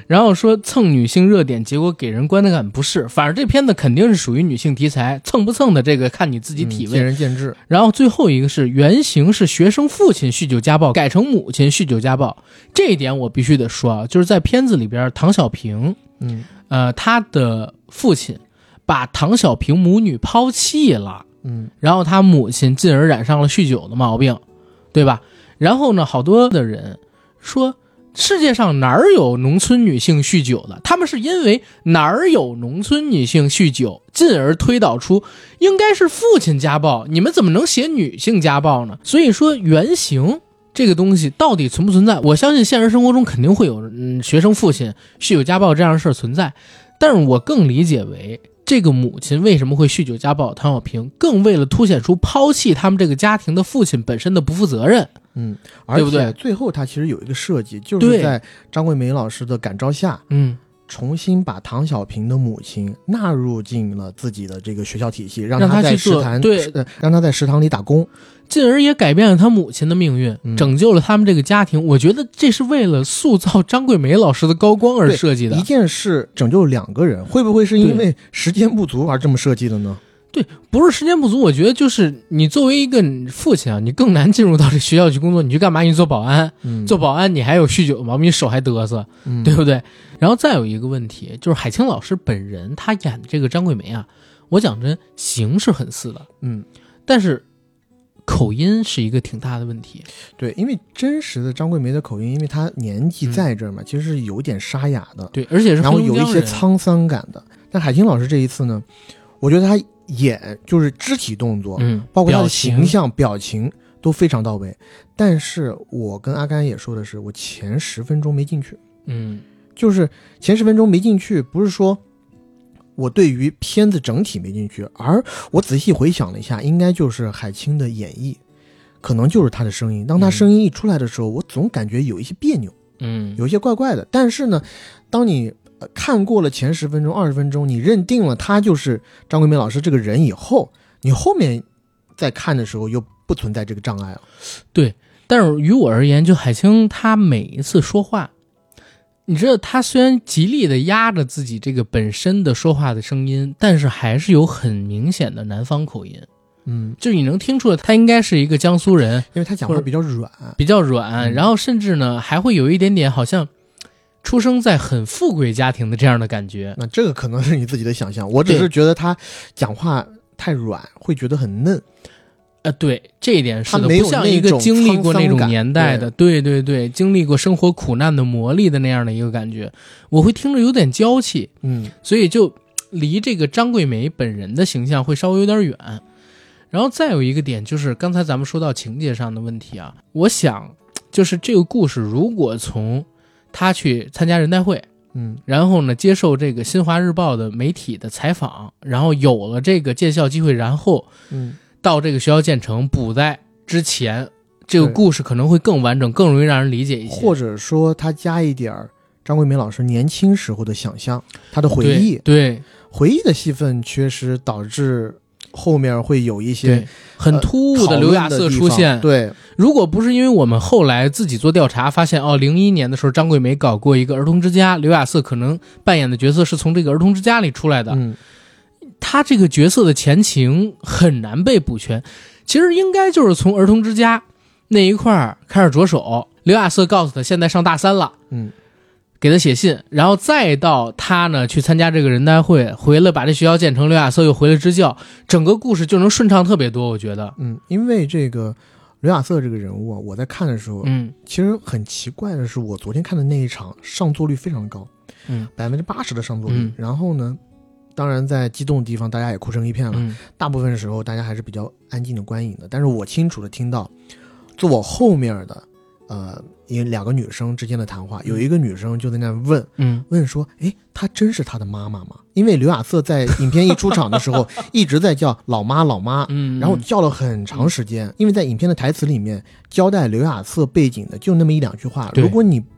然后说蹭女性热点，结果给人观感不适。反正这片子肯定是属于女性题材，蹭不蹭的这个看你自己体味， 嗯、见仁见智。 然后最后一个是原型是学生父亲酗酒家暴，改成母亲酗酒家暴。这一点我必须得说啊，就是在片子里边，唐小平， 嗯， 呃，他的父亲把唐小平母女抛弃了， 嗯， 然后他母亲进而染上了酗酒的毛病，对吧？然后呢，好多的人说，世界上哪儿有农村女性酗酒的？他们是因为哪儿有农村女性酗酒，进而推导出应该是父亲家暴，你们怎么能写女性家暴呢？所以说原型这个东西到底存不存在？我相信现实生活中肯定会有嗯学生父亲酗酒家暴这样的事存在，但是我更理解为这个母亲为什么会酗酒家暴唐小平，更为了凸显出抛弃他们这个家庭的父亲本身的不负责任。 嗯，而且最后他其实有一个设计，就是在张桂梅老师的感召下， 嗯， 重新把唐小平的母亲纳入进了自己的这个学校体系，让他他在食堂对、 呃，让他在食堂里打工， 进而也改变了他母亲的命运， 嗯、 拯救了他们这个家庭。我觉得这是为了塑造张桂梅老师的高光而设计的。 一件事拯救了两个人，会不会是因为时间不足而这么设计的呢？ 对，不是时间不足，我觉得就是你作为一个父亲啊，你更难进入到这学校去工作。你去干嘛？你做保安， 嗯、 做保安你还有酗酒的毛病，你手还嘚瑟， 嗯、 对不对？然后再有一个问题，就是海清老师本人他演的这个张桂梅啊，我讲真，形是很似的， 嗯， 但是口音是一个挺大的问题。 对，因为真实的张桂梅的口音，因为她年纪在这儿嘛，嗯、其实是有点沙哑的， 对，而且是然后有一些沧桑感的。但海清老师这一次呢，我觉得她演就是肢体动作， 嗯， 包括他的形象表情都非常到位，但是我跟阿甘也说的是，我前十分钟没进去， 嗯， 就是前十分钟没进去，不是说我对于片子整体没进去，而我仔细回想了一下，应该就是海清的演绎，可能就是他的声音。当他声音一出来的时候，嗯、我总感觉有一些别扭， 嗯， 有一些怪怪的。但是呢，当你看过了前十分钟、二十分钟，你认定了他就是张桂梅老师这个人以后，你后面再看的时候又不存在这个障碍了。 对，但是于我而言，就海清他每一次说话，你知道他虽然极力的压着自己这个本身的说话的声音，但是还是有很明显的南方口音。 嗯， 就是你能听出来他应该是一个江苏人， 因为他讲话比较软， 比较软，嗯、然后甚至呢还会有一点点好像出生在很富贵家庭的这样的感觉。 那这个可能是你自己的想象，我只是觉得他讲话太软，会觉得很嫩。 呃，对，这一点是的， 不像一个经历过那种年代的，对对对，经历过生活苦难的磨砺的那样的一个感觉，我会听着有点娇气， 嗯， 所以就离这个张桂梅本人的形象会稍微有点远。然后再有一个点就是刚才咱们说到情节上的问题啊，我想就是这个故事如果从他去参加人代会， 嗯， 然后呢接受这个新华日报的媒体的采访，然后有了这个见校机会，然后嗯到这个学校建成补在之前，这个故事可能会更完整，更容易让人理解一些。 或者说他加一点张桂梅老师年轻时候的想象，他的回忆， 对，对回忆的戏份缺失，导致后面会有一些很突兀的刘亚瑟出现。 呃、对， 如果不是因为我们后来自己做调查发现，哦，零一年的时候张桂梅搞过一个儿童之家，刘亚瑟可能扮演的角色是从这个儿童之家里出来的。 嗯， 他这个角色的前情很难被补全，其实应该就是从儿童之家那一块开始着手。刘亚瑟告诉他现在上大三了， 嗯， 给他写信，然后再到他呢去参加这个人代会，回来把这学校建成，刘亚瑟又回来支教，整个故事就能顺畅特别多，我觉得。 嗯，因为这个刘亚瑟这个人物啊，我在看的时候， 嗯， 其实很奇怪的是，我昨天看的那一场上座率非常高， 嗯， 百分之八十的上座率、 嗯， 然后呢，当然在激动的地方大家也哭成一片了、 嗯、 大部分时候大家还是比较安静的观影的，但是我清楚的听到坐我后面的呃，因为两个女生之间的谈话，有一个女生就在那问， 嗯， 问说，诶，她真是她的妈妈吗？因为刘亚瑟在影片一出场的时候一直在叫老妈老妈， 嗯， 然后叫了很长时间，因为在影片的台词里面交代刘亚瑟背景的就那么一两句话，如果你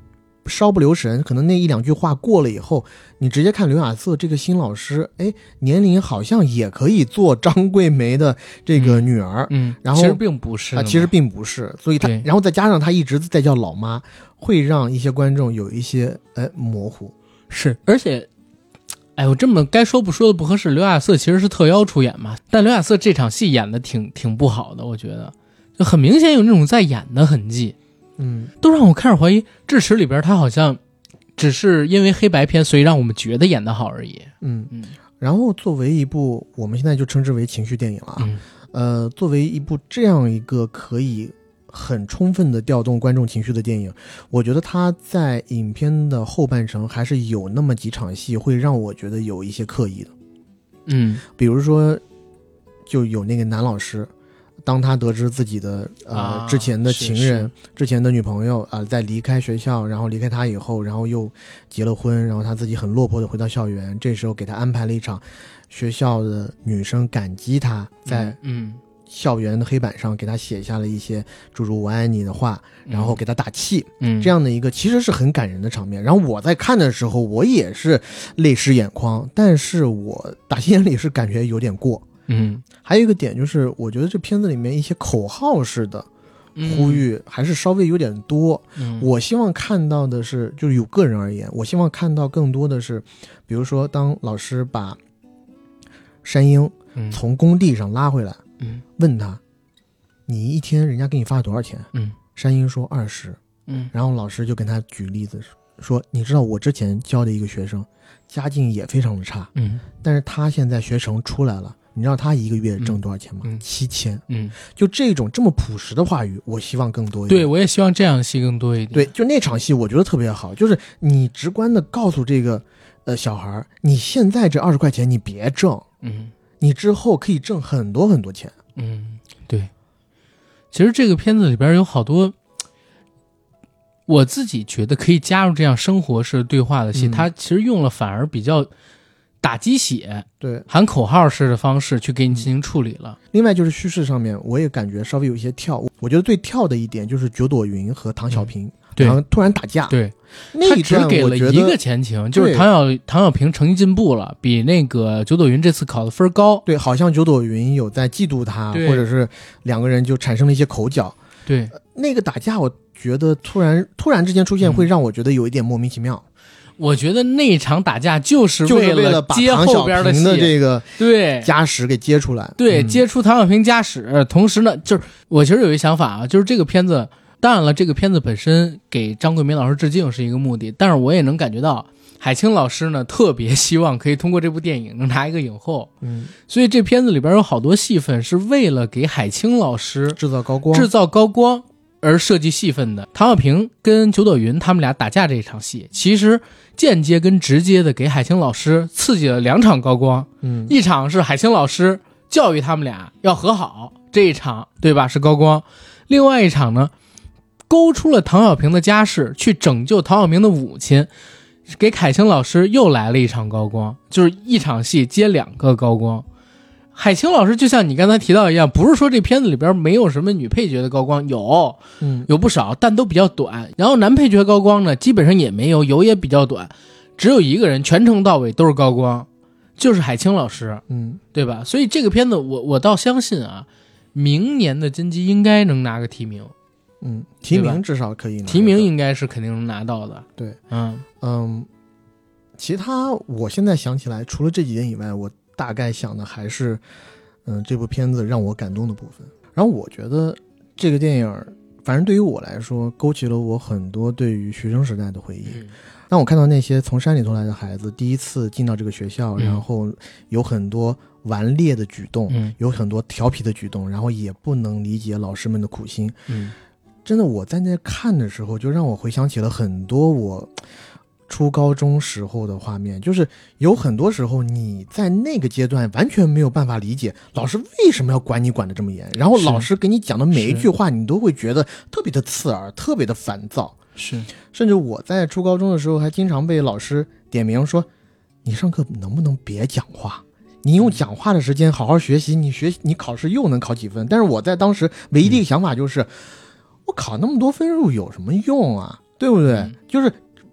稍不留神，可能那一两句话过了以后，你直接看刘亚瑟这个新老师，哎，年龄好像也可以做张桂梅的这个女儿， 嗯， 然后其实并不是啊，其实并不是，所以他，然后再加上他一直在叫老妈，会让一些观众有一些哎模糊。 是，而且，哎，我这么该说不说的不合适。刘亚瑟其实是特邀出演嘛，但刘亚瑟这场戏演的挺挺不好的，我觉得就很明显有那种在演的痕迹。 嗯， 都让我开始怀疑智齿里边他好像只是因为黑白片，所以让我们觉得演得好而已。 嗯嗯。然后作为一部我们现在就称之为情绪电影了啊， 嗯、 呃，作为一部这样一个可以很充分的调动观众情绪的电影，我觉得它在影片的后半程还是有那么几场戏会让我觉得有一些刻意的。 嗯， 比如说就有那个男老师。当他得知自己的呃、啊、之前的情人、 是是之前的女朋友啊、呃、在离开学校，然后离开他以后，然后又结了婚，然后他自己很落魄的回到校园，这时候给他安排了一场学校的女生感激他，在嗯校园的黑板上给他写下了一些诸如我爱你的话，然后给他打气， 嗯， 这样的一个其实是很感人的场面。然后我在看的时候我也是泪湿眼眶，但是我打心眼里是感觉有点过。 嗯， 还有一个点就是，我觉得这片子里面一些口号式的呼吁还是稍微有点多。 嗯， 我希望看到的是，就是有个人而言，我希望看到更多的是，比如说当老师把山鹰从工地上拉回来， 嗯， 问他，你一天人家给你发多少钱？ 嗯， 山鹰说二十， 嗯， 然后老师就跟他举例子说，你知道我之前教的一个学生，家境也非常的差， 嗯， 但是他现在学成出来了。你知道他一个月挣多少钱吗？ 嗯、 七千。 嗯， 就这种这么朴实的话语，我希望更多一点。 对，我也希望这样的戏更多一点。 对，就那场戏，我觉得特别好，就是你直观的告诉这个呃小孩，你现在这二十块钱你别挣， 嗯， 你之后可以挣很多很多钱。 嗯，对。其实这个片子里边有好多，我自己觉得可以加入这样生活式对话的戏， 嗯、 它其实用了反而比较。打鸡血， 对， 喊口号式的方式去给你进行处理了。 另外就是叙事上面，我也感觉稍微有一些跳。我觉得最跳的一点就是九朵云和唐小平， 对， 然后突然打架， 对， 那一他只给了一个前情，就是唐小唐小平成绩进步了，比那个九朵云这次考的分高。 对，好像九朵云有在嫉妒他，或者是两个人就产生了一些口角。 对， 呃、那个打架，我觉得突然突然之间出现，会让我觉得有一点莫名其妙。 嗯我觉得那场打架就是为了接后边的这个对家史给接出来， 对， 嗯、 接出唐小平家史。同时呢，就是我其实有一想法啊，就是这个片子，当然了，这个片子本身给张桂梅老师致敬是一个目的，但是我也能感觉到海清老师呢特别希望可以通过这部电影能拿一个影后， 嗯， 所以这片子里边有好多戏份是为了给海清老师制造高光， 制造高光而设计戏份的。唐小平跟九朵云他们俩打架这一场戏，其实间接跟直接的给海清老师刺激了两场高光， 嗯， 一场是海清老师教育他们俩要和好，这一场对吧是高光，另外一场呢勾出了唐小平的家世，去拯救唐小平的母亲，给海清老师又来了一场高光，就是一场戏接两个高光。海清老师就像你刚才提到一样，不是说这片子里边没有什么女配角的高光，有， 嗯， 有不少，但都比较短。然后男配角高光呢，基本上也没有，有也比较短，只有一个人全程到尾都是高光，就是海清老师， 嗯， 对吧？所以这个片子我我倒相信啊，明年的金鸡应该能拿个提名， 嗯，提名至少可以拿， 提名应该是肯定能拿到的。 对， 嗯嗯，其他我现在想起来，除了这几点以外，我大概想的还是，嗯、呃，这部片子让我感动的部分。然后我觉得这个电影，反正对于我来说，勾起了我很多对于学生时代的回忆。 嗯、 当我看到那些从山里头来的孩子第一次进到这个学校， 嗯、 然后有很多顽劣的举动， 嗯、 有很多调皮的举动，然后也不能理解老师们的苦心。 嗯， 真的，我在那看的时候，就让我回想起了很多我初高中时候的画面，就是有很多时候你在那个阶段完全没有办法理解老师为什么要管你管得这么严，然后老师给你讲的每一句话你都会觉得特别的刺耳，特别的烦躁。 是， 甚至我在初高中的时候还经常被老师点名说，你上课能不能别讲话，你用讲话的时间好好学习，你学你考试又能考几分。但是我在当时唯一的一个想法就是、嗯、我考那么多分数有什么用啊，对不对、嗯、就是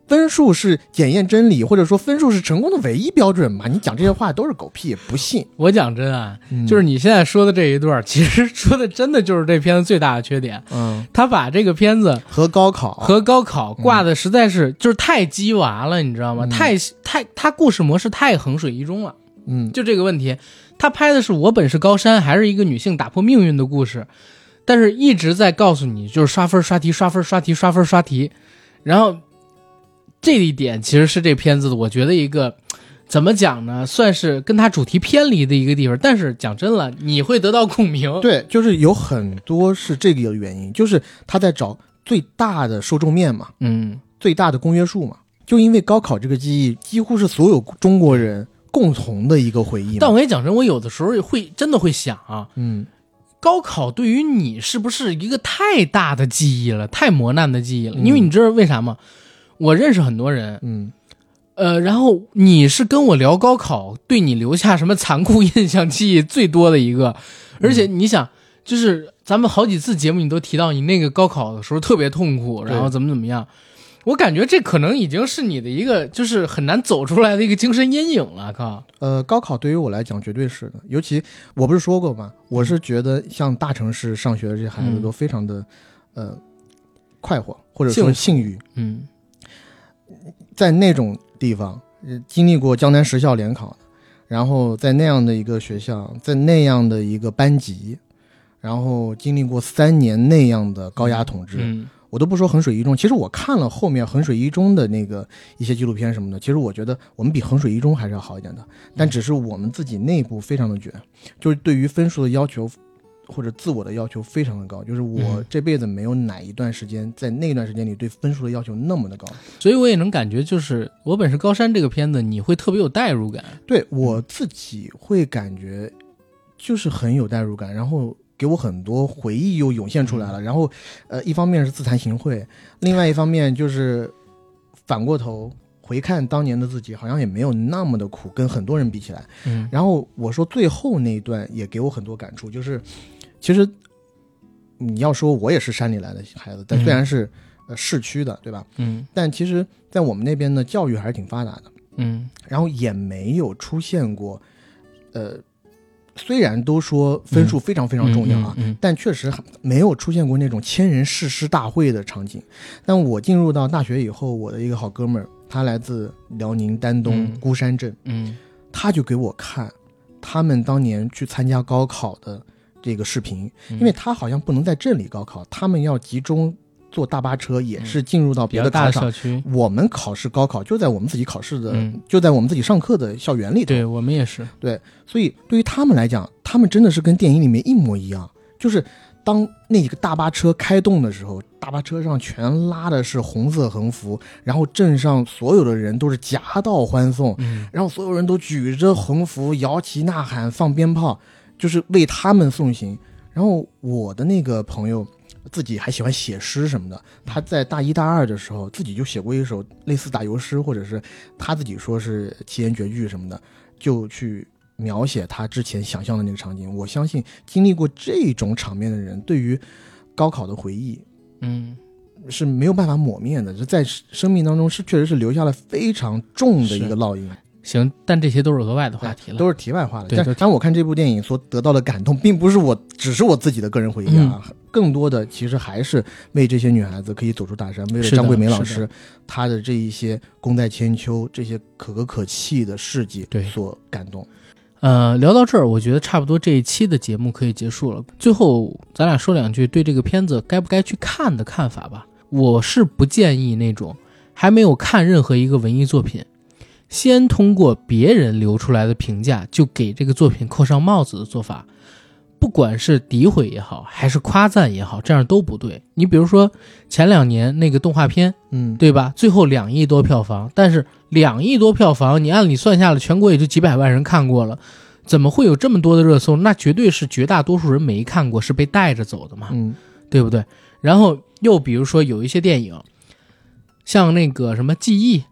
分数是检验真理，或者说分数是成功的唯一标准嘛？你讲这些话都是狗屁，不信。 我讲真啊、 嗯， 就是你现在说的这一段，其实说的真的就是这片子最大的缺点。 嗯， 他把这个片子和高考和高考挂的实在是、嗯、就是太鸡娃了，你知道吗？嗯、太太他故事模式太衡水一中了。 嗯， 就这个问题，他拍的是我本是高山，还是一个女性打破命运的故事，但是一直在告诉你就是刷分刷题刷分刷题刷分刷题，然后这一点其实是这片子的我觉得一个怎么讲呢，算是跟他主题偏离的一个地方，但是讲真了你会得到共鸣。 对，就是有很多是这个原因，就是他在找最大的受众面嘛， 嗯， 最大的公约数嘛，就因为高考这个记忆几乎是所有中国人共同的一个回忆。 但我也讲真，我有的时候会真的会想啊， 嗯， 高考对于你是不是一个太大的记忆了，太磨难的记忆了、 嗯、 因为你知道为啥吗？我认识很多人， 嗯， 呃，然后你是跟我聊高考对你留下什么残酷印象记忆最多的一个，而且你想就是咱们好几次节目你都提到你那个高考的时候特别痛苦，然后怎么怎么样，我感觉这可能已经是你的一个就是很难走出来的一个精神阴影了。靠， 呃，高考对于我来讲绝对是的，尤其我不是说过吗？我是觉得像大城市上学的这些孩子都非常的、嗯、呃快活或者说幸运， 嗯， 在那种地方经历过江南实校联考的，然后在那样的一个学校，在那样的一个班级，然后经历过三年那样的高压统治、 嗯、 我都不说衡水一中，其实我看了后面衡水一中的那个一些纪录片什么的，其实我觉得我们比衡水一中还是要好一点的，但只是我们自己内部非常的卷，就是对于分数的要求或者自我的要求非常的高，就是我这辈子没有哪一段时间在那段时间里对分数的要求那么的高， 所以我也能感觉就是我本是高山这个片子你会特别有代入感。 对，我自己会感觉就是很有代入感，然后给我很多回忆又涌现出来了，然后呃，一方面是自惭形秽，另外一方面就是反过头回看当年的自己好像也没有那么的苦，跟很多人比起来。 嗯， 然后我说最后那一段也给我很多感触，就是其实你要说我也是山里来的孩子，但虽然是、呃、市区的，对吧？ 嗯， 但其实在我们那边的教育还是挺发达的。 嗯， 然后也没有出现过呃虽然都说分数非常非常重要啊、 嗯嗯嗯嗯、 但确实没有出现过那种千人誓师大会的场景。但我进入到大学以后，我的一个好哥们儿，他来自辽宁丹东孤山镇， 嗯， 他就给我看他们当年去参加高考的这个视频，因为他好像不能在镇里高考，他们要集中坐大巴车，也是进入到别的考场、 嗯、 我们考试高考就在我们自己考试的、嗯、就在我们自己上课的校园里头。 对，我们也是。 对，所以对于他们来讲，他们真的是跟电影里面一模一样，就是当那个大巴车开动的时候，大巴车上全拉的是红色横幅，然后镇上所有的人都是夹道欢送、 嗯、 然后所有人都举着横幅摇旗呐喊放鞭炮，就是为他们送行。然后我的那个朋友自己还喜欢写诗什么的，他在大一大二的时候自己就写过一首类似打油诗，或者是他自己说是七言绝句什么的，就去描写他之前想象的那个场景。我相信经历过这种场面的人，对于高考的回忆嗯是没有办法抹灭的，就在生命当中是确实是留下了非常重的一个烙印。 行，但这些都是额外的话题了， 都是题外话了。 对， 但当我看这部电影所得到的感动，并不是我只是我自己的个人回忆啊、嗯，更多的其实还是为这些女孩子可以走出大山，为了张桂梅老师她的这一些功在千秋，这些可歌可泣的事迹所感动。 呃，聊到这儿，我觉得差不多这一期的节目可以结束了。最后，咱俩说两句对这个片子该不该去看的看法吧。我是不建议那种还没有看任何一个文艺作品，先通过别人留出来的评价就给这个作品扣上帽子的做法，不管是诋毁也好还是夸赞也好，这样都不对。你比如说前两年那个动画片， 嗯， 对吧，最后两亿多票房，但是两亿多票房你按理算下了全国也就几百万人看过了，怎么会有这么多的热搜？那绝对是绝大多数人没看过，是被带着走的嘛， 嗯， 对不对？然后又比如说有一些电影像那个什么记忆，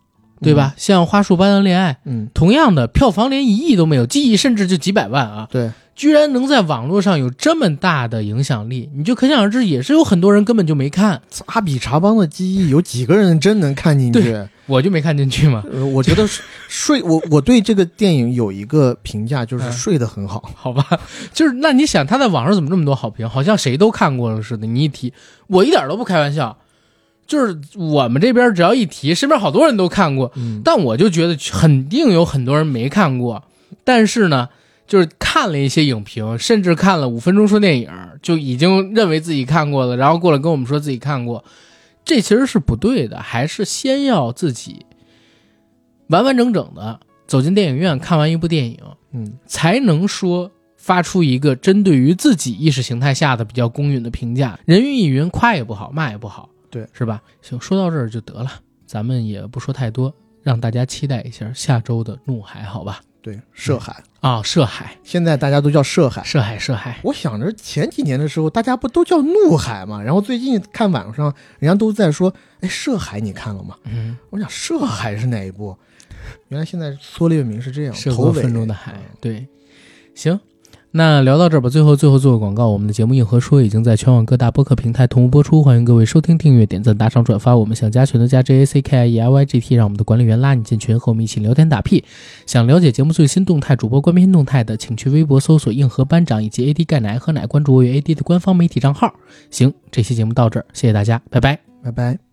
对吧？嗯、像花束般的恋爱， 嗯， 同样的票房连一亿都没有，几亿甚至就几百万啊， 对， 居然能在网络上有这么大的影响力，你就可想而知，也是有很多人根本就没看。 阿比查邦的记忆有几个人真能看进去？ 对，我就没看进去嘛。 呃、我觉得睡我我对这个电影有一个评价，就是睡得很好、 嗯、好吧，就是那你想他在网上怎么这么多好评，好像谁都看过了似的，你一提我一点都不开玩笑，就是我们这边只要一提，身边好多人都看过、 嗯、 但我就觉得肯定有很多人没看过，但是呢就是看了一些影评，甚至看了五分钟说电影就已经认为自己看过了，然后过来跟我们说自己看过，这其实是不对的，还是先要自己完完整整的走进电影院看完一部电影， 嗯，才能说发出一个针对于自己意识形态下的比较公允的评价。人云亦云，夸也不好，骂也不好， 对， 是吧？行，说到这儿就得了，咱们也不说太多，让大家期待一下下周的怒海，好吧？ 对，涉海啊、哦，涉海， 现在大家都叫涉海， 涉海，涉海。 我想着前几年的时候，大家不都叫怒海吗？然后最近看网上人家都在说，哎，涉海你看了吗？ 嗯， 我想涉海是哪一部？原来现在缩略名是这样， 涉过愤怒的海。对，行。那聊到这儿吧，最后最后做个广告，我们的节目硬核说已经在全网各大播客平台同步播出，欢迎各位收听、订阅、点赞、打赏、转发。我们想加群的加 J A C K I E I Y G T， 让我们的管理员拉你进群，和我们一起聊天打屁。想了解节目最新动态、主播官编动态的，请去微博搜索硬核班长以及 A D 钙奶喝奶，关注我与 A D 的官方媒体账号。行，这期节目到这儿，谢谢大家，拜拜， 拜拜。